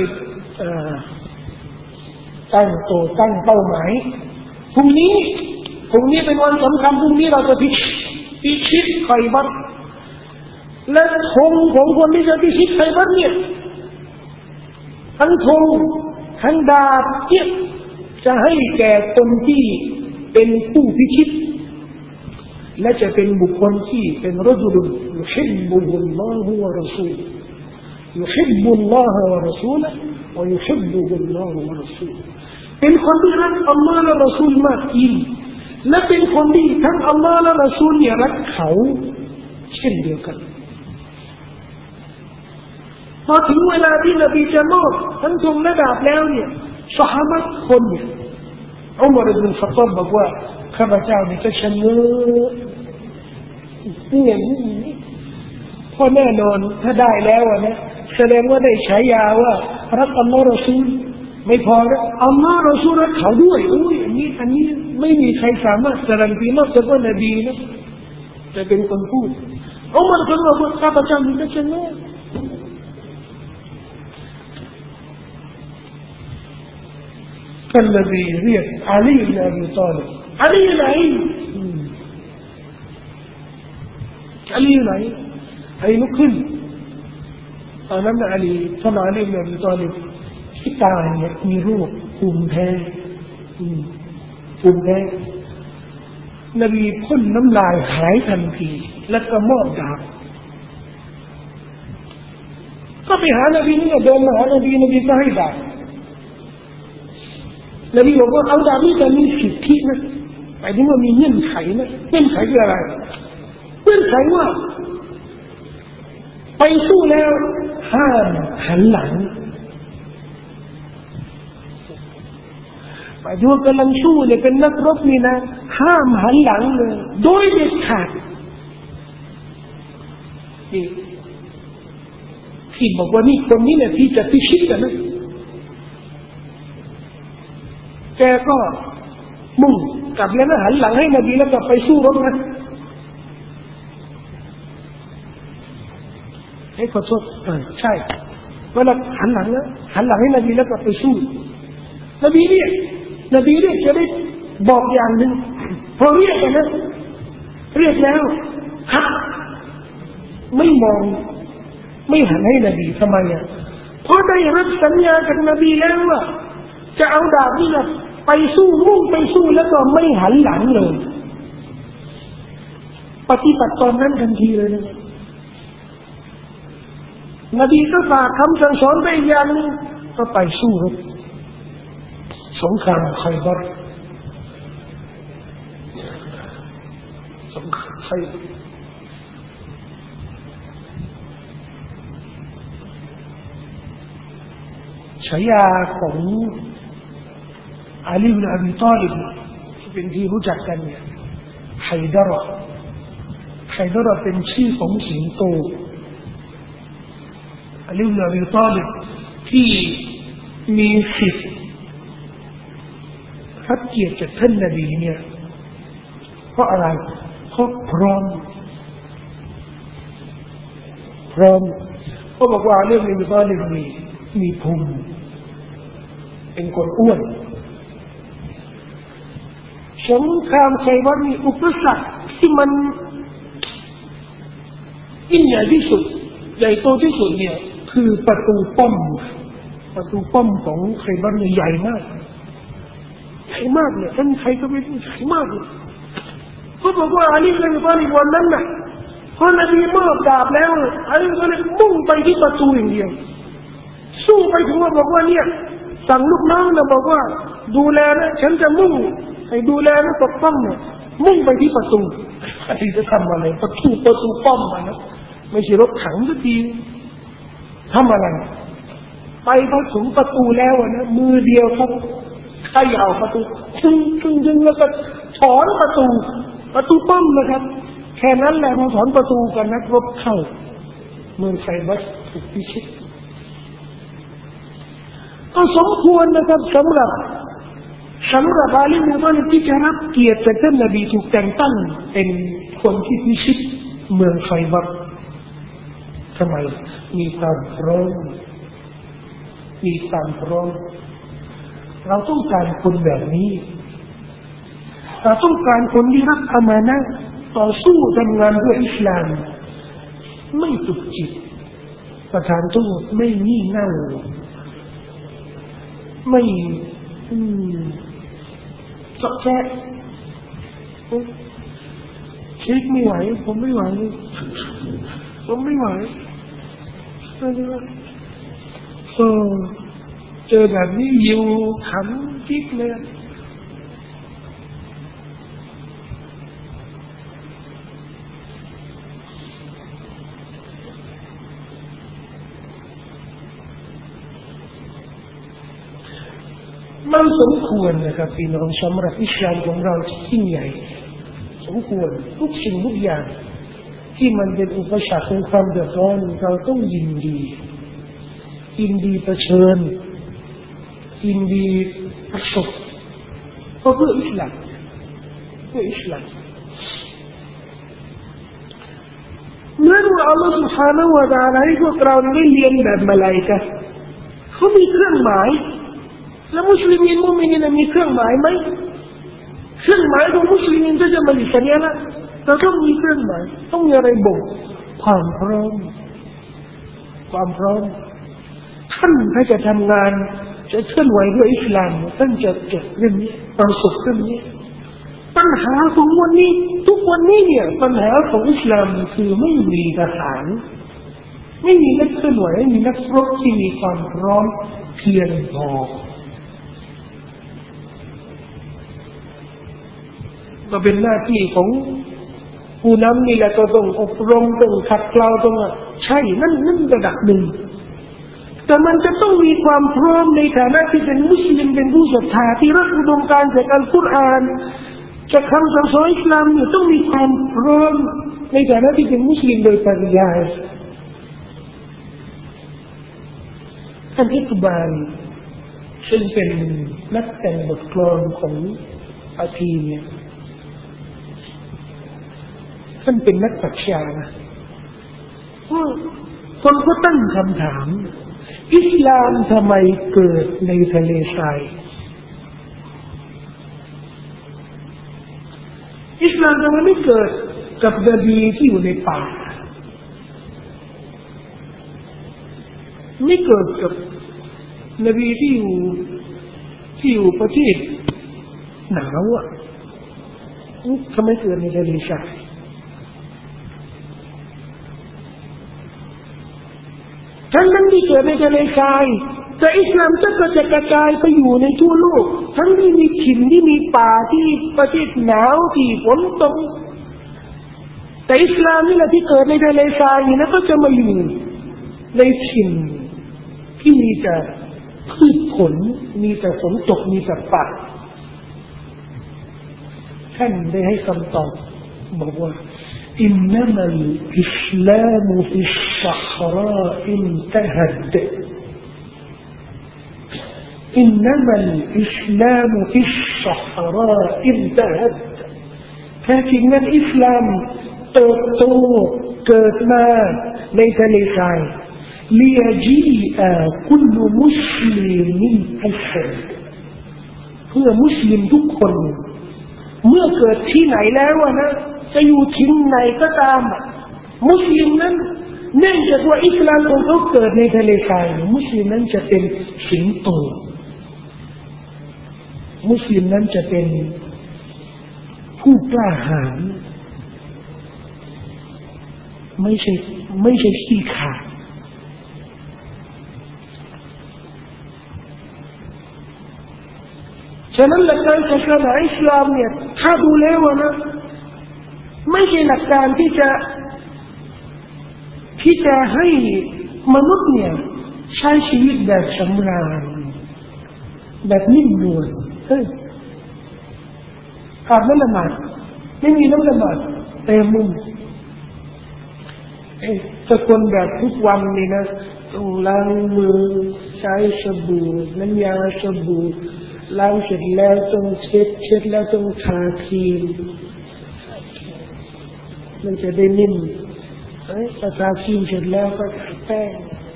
ตั้งโตตั้งเป้าหมายพรุ่งนี้พรุ่งนี้เป็นวันสำคัญพรุ่งนี้เราจะพิพิชิตไคบัรและธงของคนที่จะพิชิตไคบัรเนี่ยทั้งธงทั้งดาบเนี่ยจะให้แก่คนที่เป็นผู้พิชิตและจะเป็นบุคคลที่เป็นรจุลยุฮิบบุลลอฮฺวะรอซูลยุฮิบบุลลอฮฺวะรอซูลและยุฮิบบุลลอฮฺวะรอซูลเป็นคนที่รักอัลลอฮฺและรอซูลมากยิ่งและเป็นคนที่ทั้งอัลลอฮฺและรอซูลเนี่ยรักเขาเช่นเดียวกันพอถึงเวลาที่นบีจะมอบทั้งธงและดาบแล้วเนี่ยซอฮาบะห์คนเนี่ยอุมัรอิบนุลค็อฏฏอบบอกว่าข้าพเจ้าเนี่ยจะชะเง้อเนี่ยพอแน่นอนถ้าได้แล้วนะแสดงว่าได้ฉายาว่ารักอัลลอฮฺรอซูลไม่พอนะอัลลอฮฺรอซูลรักเขาด้วยอุ้ยอันนี้อันนี้ไม่มีใครสามารถการันตีนอกจากว่านบีนะจะเป็นคนพูดอุมัรคนบอกว่าข้าพเจ้าเนี่ยจะชะเง้อالذي ريح علي بن أبي طالب علي العين علي العين أي نقل أنا من علي طبعا علي بن أبي طالبที่ตาเนี่ยมีโรคภูมิแพ้ภูมิแพ้นบีพ่นน้ำลายหายทันทีแล้วก็มอบดาบก็ไปหานบีนี่เดินมาหานบีนบีก็ให้ดาบนบีบอกว่าเอาดาบนี้แต่มีสิทธินะหมายถึงว่ามีเงื่อนไขนะเงื่อนไขคืออะไรเงื่อนไขว่าไปสู้แล้วห้ามหันหลังหมายถึงว่ากำลังสู้เนี่ยเป็นนักรบนี่นะห้ามหันหลังเลยโดยเด็ดขาดนี่ที่บอกว่านี่คนนี้เนี่ยที่จะพิชิตกันนะแกก็มุ่งกลับแล้วนะหันหลังให้นบีแล้วก็ไปสู้รบนะให้ขอโทษใช่เวลาหันหลังนะหันหลังให้นบีแล้วก็ไปสู้นบีเนี่ยนบีเนี่ยจะได้บอกอย่างหนึ่งพอเรียกกันนะเรียกแล้วฮักไม่มองไม่หันให้นบีทำไมอ่ะเพราะได้รับสัญญาจากนบีแล้วว่าจะเอาดาบนี่นะไปสู้มุ่งไปสู้แล้วก็ไม่หันหลังเลยปฏิบัติตอนนั้นทันทีเลยนะนบีก็ฝากคำสั่งสอนไปอย่างนึงก็ไปสู้รบสงครามไคบัรสงครามไคบัรฉายาของอาลีบินอบีฏอลิบเป็นที่รู้จักกันเนี่ยไฮดาระไฮดาระเป็นชื่อของสิงโตอาลีบินอบีฏอลิบที่มีสิทธิ์รับเกียรติจากท่านนบีเนี่ยเพราะอะไรเพราะพร้อมพร้อมก็บอกว่าเรื่องนี้ก็เรื่องมีมีภูมิเป็นคนอ้วนสงครามไคบัรมีอุปสรรคที่มันยิ่งใหญ่ที่สุดใหญ่โตที่สุดเนี่ยคือประตูป้อมประตูป้อมของไคบัรเนี่ยใหญ่มากใหญ่มากเนี่ยท่านใครก็ไม่รู้ใหญ่มากเลยเขาบอกว่าอาลีบินอบีฏอลิบวันนั้นน่ะพอนบีมอบดาบแล้วอาลีก็เลยมุ่งไปที่ประตูอย่างเดียวสู้ไปถึงว่าบอกว่าเนี่ยสั่งลูกน้องนะบอกว่าดูแลนะฉันจะมุ่งให้ดูแลนะปกป้องเนี่ยมุ่งไปที่ประตูอาลีจะทำอะไรประตูประตูป้อมมันนะไม่ใช่รถถังสักทีทำอะไรไปพอถึงประตูแล้วนะมือเดียวครับเขย่าประตูซึ่งซึ่งซึ่งแล้วก็ถอนประตูประตูป้อมนะครับแค่นั้นแหละพอถอนประตูกันนักรบเข้าเมืองไคบัรถูกพิชิตก็สมควรนะครับสำหรับสำหรับอาลีบินอบีฏอลิบที่จะรับเกียรติจากท่านนบีถูกแต่งตั้งเป็นคนที่พิชิตเมืองไคบัรทำไมมีความพร้อมมีความพร้อมเราต้องการคนแบบนี้เราต้องการคนที่รักอามานะห์ต่อสู้ทำงานด้วยอิสลามไม่ตุกจิตประธานทูตไม่งี่เง่าไม่อืมเจาะแจ๊ะเช็คไม่ไหวผมไม่ไหวผมไม่ไหวอะไรวะเออเจอแบบนี้อยู่ขำจิ๊กเลยมันสมควรนะครับพี่น้องสำหรับอิสลามของเราที่ยิ่งใหญ่สมควรทุกสิ่งทุกอย่างที่มันเป็นอุปสรรคของความเดือดร้อนเราต้องยินดียินดีเผชิญยินดีประสบเพราะเพื่ออิสลามเพื่ออิสลามเมื่อว่าอัลลอฮฺ سبحانه และ تعالى ให้พวกเราได้เรียนแบบมลาอิกะฮ์เขามีเครื่องหมายแล้วมุสลิมีนมุมินีนมีเครื่องหมายไหมเครื่องหมายของมุสลิมีนก็จะมาดิฉันเนี่ยนะเราต้องมีเครื่องหมายต้องมีอะไรบ่งความพร้อมความพร้อมท่านถ้าจะทำงานจะเคลื่อนไหวด้วยอิสลามท่านจะเก็บเรื่องนี้ประสบเรื่องนี้ปัญหาของวันนี้ทุกวันนี้เนี่ยปัญหาของอิสลามคือไม่มีทหารไม่มีนักเคลื่อนไหวไม่มีนักรบที่มีความพร้อมเพียงพอก็เป็นหน้าที่ของผู้นำนี่แหละก็ต้องอบรมต้องขัดเกลาต้องใช่นั่นนั่นระดับหนึ่งแต่มันจะต้องมีความพร้อมในฐานะที่เป็นมุสลิมเป็นผู้ศรัทธาที่รับอุดมการณ์จากอัลกุรอานจากคำสั่งสอนอิสลามเนี่ยต้องมีความพร้อมในฐานะที่เป็นมุสลิมโดยปริยายท่านอิกบาลซึ่งเป็นนักแต่งบทกลอนของอาทีเนี่ยท่านเป็นนักปรัชญานะคนก็ตั้งคำถามอิสลามทำไมเกิดในทะเลทรายอิสลามทำไมไม่เกิดกับนบีที่อยู่ในป่าไม่เกิดกับนบีที่อยู่ที่อยู่ประเทศหนาวอ่ะทำไมเกิดในทะเลทรายทั้งนั้นที่เกิดในทะเลทรายแต่อิสลามจะกระจายไปอยู่ในทั่วโลกทั้งที่มีถิ่นที่มีป่าที่ประเทศหนาวที่ฝนตกแต่อิสลามนี่แหละที่เกิดในทะเลทรายนี่นะก็จะมาอยู่ในถิ่นที่มีแต่พืชผลมีแต่ฝนตกมีแต่ป่าท่านได้ให้คำตอบบอกว่าอินนัมัลอิสลามฟิชชัฮราอินตะฮัดอินนัมัลอิสลามฟิชชัฮราอินตะฮัดแท้จริงนั้นอิสลามเติบโตเกิดมาในทะเลทรายลียจีอาคุลมุสลิมินอัลฮัดเพื่อมุสลิมทุกคนเมื่อเกิดที่ไหนแล้วนะจะอยู่ที่ไหนก็ตามมุสลิมนั้นเนื่องจากว่าอิสลามของเขาเกิดในทะเลทรายมุสลิมนั้นจะเป็นสิงโตมุสลิมนั้นจะเป็นผู้กล้าหาญไม่ใช่ไม่ใช่ขี้ขลาดฉะนั้นหลักการศาสนาอิสลามเนี่ยถ้าดูแล้วนะไม่ใช่หลักการที่จะที่จะให้มนุษย์เนี่ยใช้ชีวิตแบบสำราญแบบนิ่มนวลเฮ้ยอาบน้ำละหมาดไม่มีน้ำละหมาดแต่มุมเอ้ถ้าคนแบบทุกวันนี่นะต้องล้างมือใช้สบู่น้ำยาสบู่ล้างเสร็จแล้วต้องเช็ดเช็ดแล้วต้องทาครีมมันจะได้นิ่มเอ้ยพอทาครีมเสร็จแล้วก็ทาแป้ง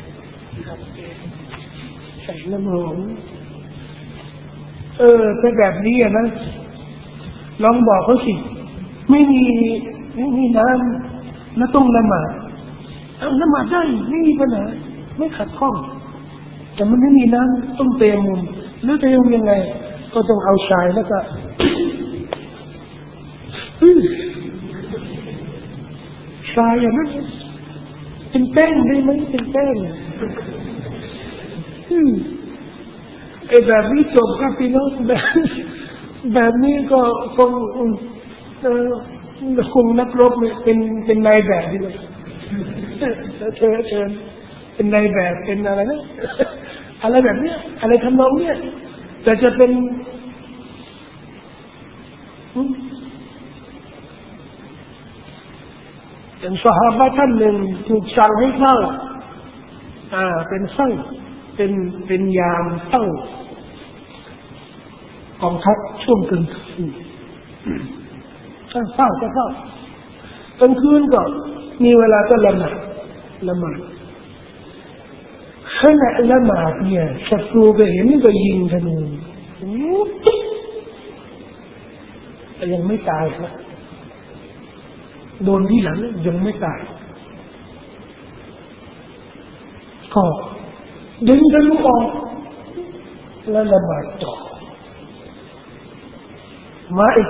ใส่น้ำหอมเออถ้าแบบนี้นะลองบอกเขาสิไม่มีไม่มีน้ำแล้วต้องละหมาดเอาละหมาดได้ไม่มีปัญหาไม่ขัดข้องแต่มันไม่มีน้ำต้องเตรียมมุมแล้วจะยังยังไงก็ต้องเอาชายแล้วก็ชายอย่างนั้นเป็นแป้งได้ไหมเป็นแป้งไอ้แบบนี้จบครับพี่น้องแบบแบบนี้ก็คงคงนักรบเป็นเป็นนายแบบดีเลยเชิญเชิญเป็นนายแบบเป็นอะไรนะอะไรแบบเนี้ยอะไรทำนองเนี้ยแต่จะเป็นเป็นซอฮาบะห์ท่านหนึ่งถูกสั่งให้เฝ้าอ่าเป็นเฝ้าเป็นเป็นยามเฝ้ากองทัพช่วงกลางคืนเฝ้าก็เฝ้ากลางคืนก็มีเวลาก็ละหมาดละหมาดขณะละหมาดเนี่ยศัตรูก็เห็นก็ยิงธนูแต่ยังไม่ตายครับโดนที่หลังยังไม่ตายก็ดึงธนูออกแล้วละหมาดต่อมาอีก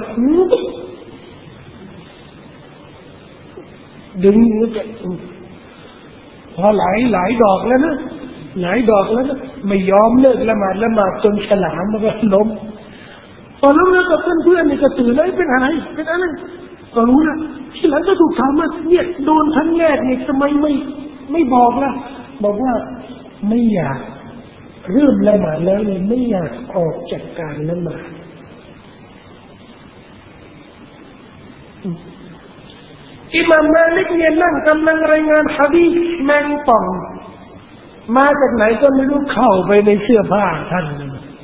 ดึงนี่ก็พอหลายหลายดอกแล้วนะหลายดอกแล้วนะไม่ยอมเลิกละหมาดละหมาดจนฉลามมันก็ล้มพอล้มแล้วก็เพื่อนๆนี่ก็ตื่นเลยเป็นอะไรเป็นอะไรก็รู้นะที่หลังก็ถูกถามว่าเนี่ยโดนครั้งแรกนี่ทำไมไม่ไม่บอกล่ะบอกว่าไม่อยากเริ่มละหมาดแล้วเลยไม่อยากออกจากการละหมาดอิหม่ามมาลิกเนี่ยนั่งกำลังรายงานหะดีษแมงป่องมาจากไหนก็ไม่รู้เข้าไปในเสื้อผ้าท่าน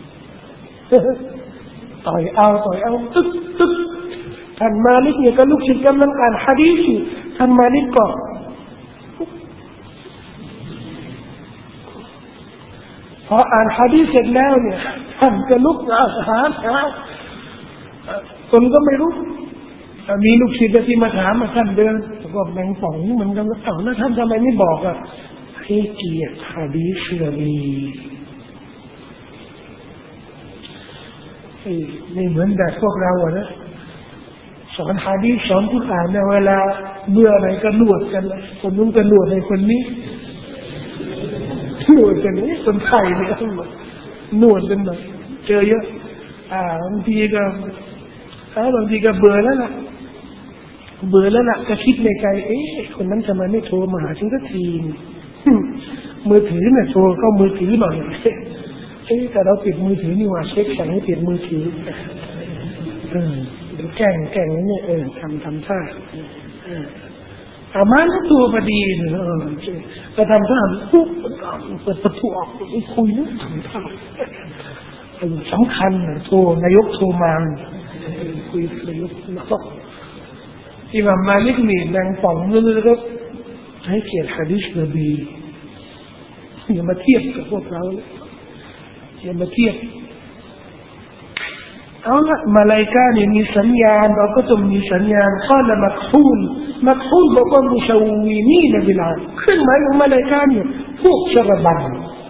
ต่อยเอาต่อยเอาตึ๊กตึ๊กท่านมาลิกเนี่ยก็ลูกศิษย์กำลังอ่านหะดีษอยู่ท่านมาลิกก็พออ่านหะดีษเสร็จแล้วเนี่ยท่านก็ลุกอาหารหาคนก็ไม่รู้มีลูกศิษย์ที่มาถามมาท่านเดินก็แมงป่องเหมือนกันก็เอาแล้วท่านทำไมไม่บอกอ่ะให้เกียรติหะดีษนบีไม่เหมือนแบบพวกเราอะนะสอนหะดีษสอนกุรอานเนี่ยเวลาเบื่ออะไรก็นวดกันละคนนู้นก็นวดให้คนนี้นวดกันนี่คนไทยเนี่ยนวดกันหน่อยเจอเยอะอ่าบางทีก็อ่าบางทีก็เบื่อแล้วล่ะเบื่อแล้วล่ะก็คิดในใจเอ๊ะคนนั้นทำไมไม่โทรมาหาฉันสักทีมือถือเนี่ยโทรเข้ามือถือหน่อยเอ๊ะแต่เราปิดมือถือนี่ว่าเช็คสั่งให้ปิดมือถือเออเป็นแก่งแก่งนี่เออทำทำท่าอามาก็ตัวพอดีเออก็ทำท่าปุ๊บเปิดประตูออกคุยนะทำท่าสำคัญโทรนายกโทรมาคุยนายกนะครับอิหม่ามมาลิกนี่นางป่องเลยนะครับให้เกียรติหะดีษนบีอย่ามาเทียบกับพวกเราอย่ามาเทียบเอาละมาลาอิกะห์นี่มีสัญญาณเราก็ต้องมีสัญญาณข้อละมักฮูลมักฮูลบอกว่ามุชาววีนีนบิลาเครื่องหมายของมาลาอิกะห์เนี่ยพวกชรบัน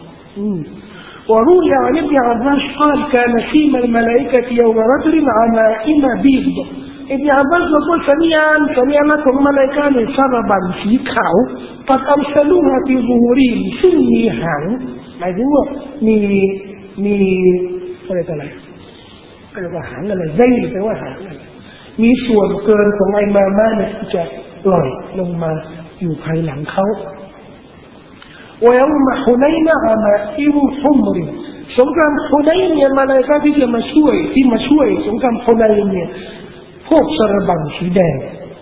وروي عن ابن عباس قال كان سيم الملائكة يوم رجل عمائم بيض ابن عباس يقول سميعا سميعاของมาลาอิกะห์เนี่ยชรบันสีขาวปัดอัมซาลูฮะฟีซุฮูรีซึ่งมีหางหมายถึงว่ามีมีอะไรต่ออะไรแปลว่าหางอะไรไซแปลว่าหางอะไรมีส่วนเกินของไอ้มาม่าเนี่ยจะปล่อยลงมาอยู่ภายหลังเขาويوم حنين عمائم حمر สงครามฮุนัยน์เนี่ยมาลาอิกะห์ที่จะมาช่วยที่มาช่วยสงครามฮุนัยน์เนี่ยพวกชรบันสีแดง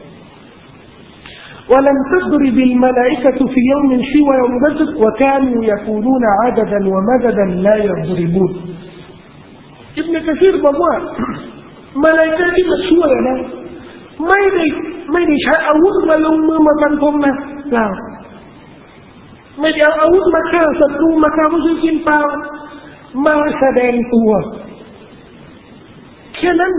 ولم تضرب الملائكة في يوم سوى يوم بدر وكانوا يكونون عددا ومددا لا يضربون ابن كثيرบอกว่ามาลาอิกะห์ที่มาช่วยนะไม่ได้ไม่ได้ใช้อาวุธมาลงมือมาบันทมนะเปล่าไม่ได้เอาอาวุธมาฆ่าศัตรูมาฆ่าผู้ชินเปล่ามาแสดงตัวแค่นั้น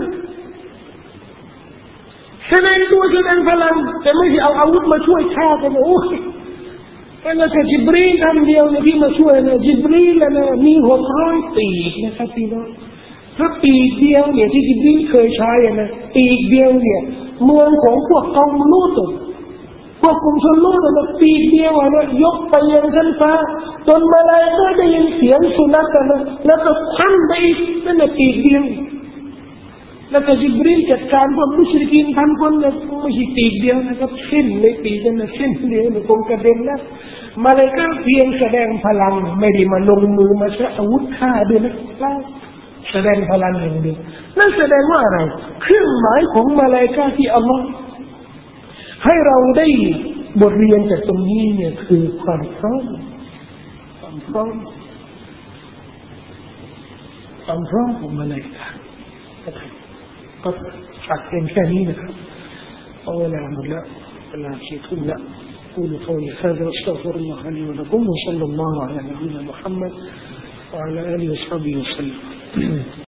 แสดงตัวแสดงพลังแต่ไม่ใช่เอาอาวุธมาช่วยฆ่ากันโอ้ยแล้วแต่จิบรีลทำเดียวเนี่ยที่มาช่วยเนี่ยจิบรีลนะมีหกร้อยปีกนะครับพี่น้องถ้าปีกเดียวเนี่ยที่จิบรีลเคยใช้นะปีกเดียวเนี่ยเมืองของพวกกองมนุษย์พวกกลุ่มชนลูกเนี่ยปีกเดียวเนี่ยยกไปยังชั้นฟ้าจนมาลาอิกะห์ได้ยินเสียงสุนัขกันนะแล้วก็พันไปอีกนั่นแหละปีกเดียวแล้วก็จิบรีลจัดการพวกมุชริกีนพันคนเนี่ยไม่ใช่ปีกเดียวนะครับเส้นในปีกนั่นนะเส้นเดียวเนี่ยคงกระเด็นนะมาลาอิกะห์เพียงแสดงพลังไม่ได้มาลงมือมาใช้อาวุธฆ่าด้วยนะแสดงพลังอย่างเดียวนั่นแสดงว่าอะไรเครื่องหมายของมาลาอิกะห์ที่อัลลอฮ์ให้เราได้บทเรียนจากตรงนี้เนี่ยคือความพร้อมความพร้อมความพร้อมของมาลาอิกะห์ก็ฝากเป็นแค่นี้นะครับเอาเวลาหมดแล้วเวลาที่ทุ่มแล้ว أقول قولي هذا أستغفر الله لي ولكم وصلى الله على نبينا محمد وعلى آله وصحبه وسلم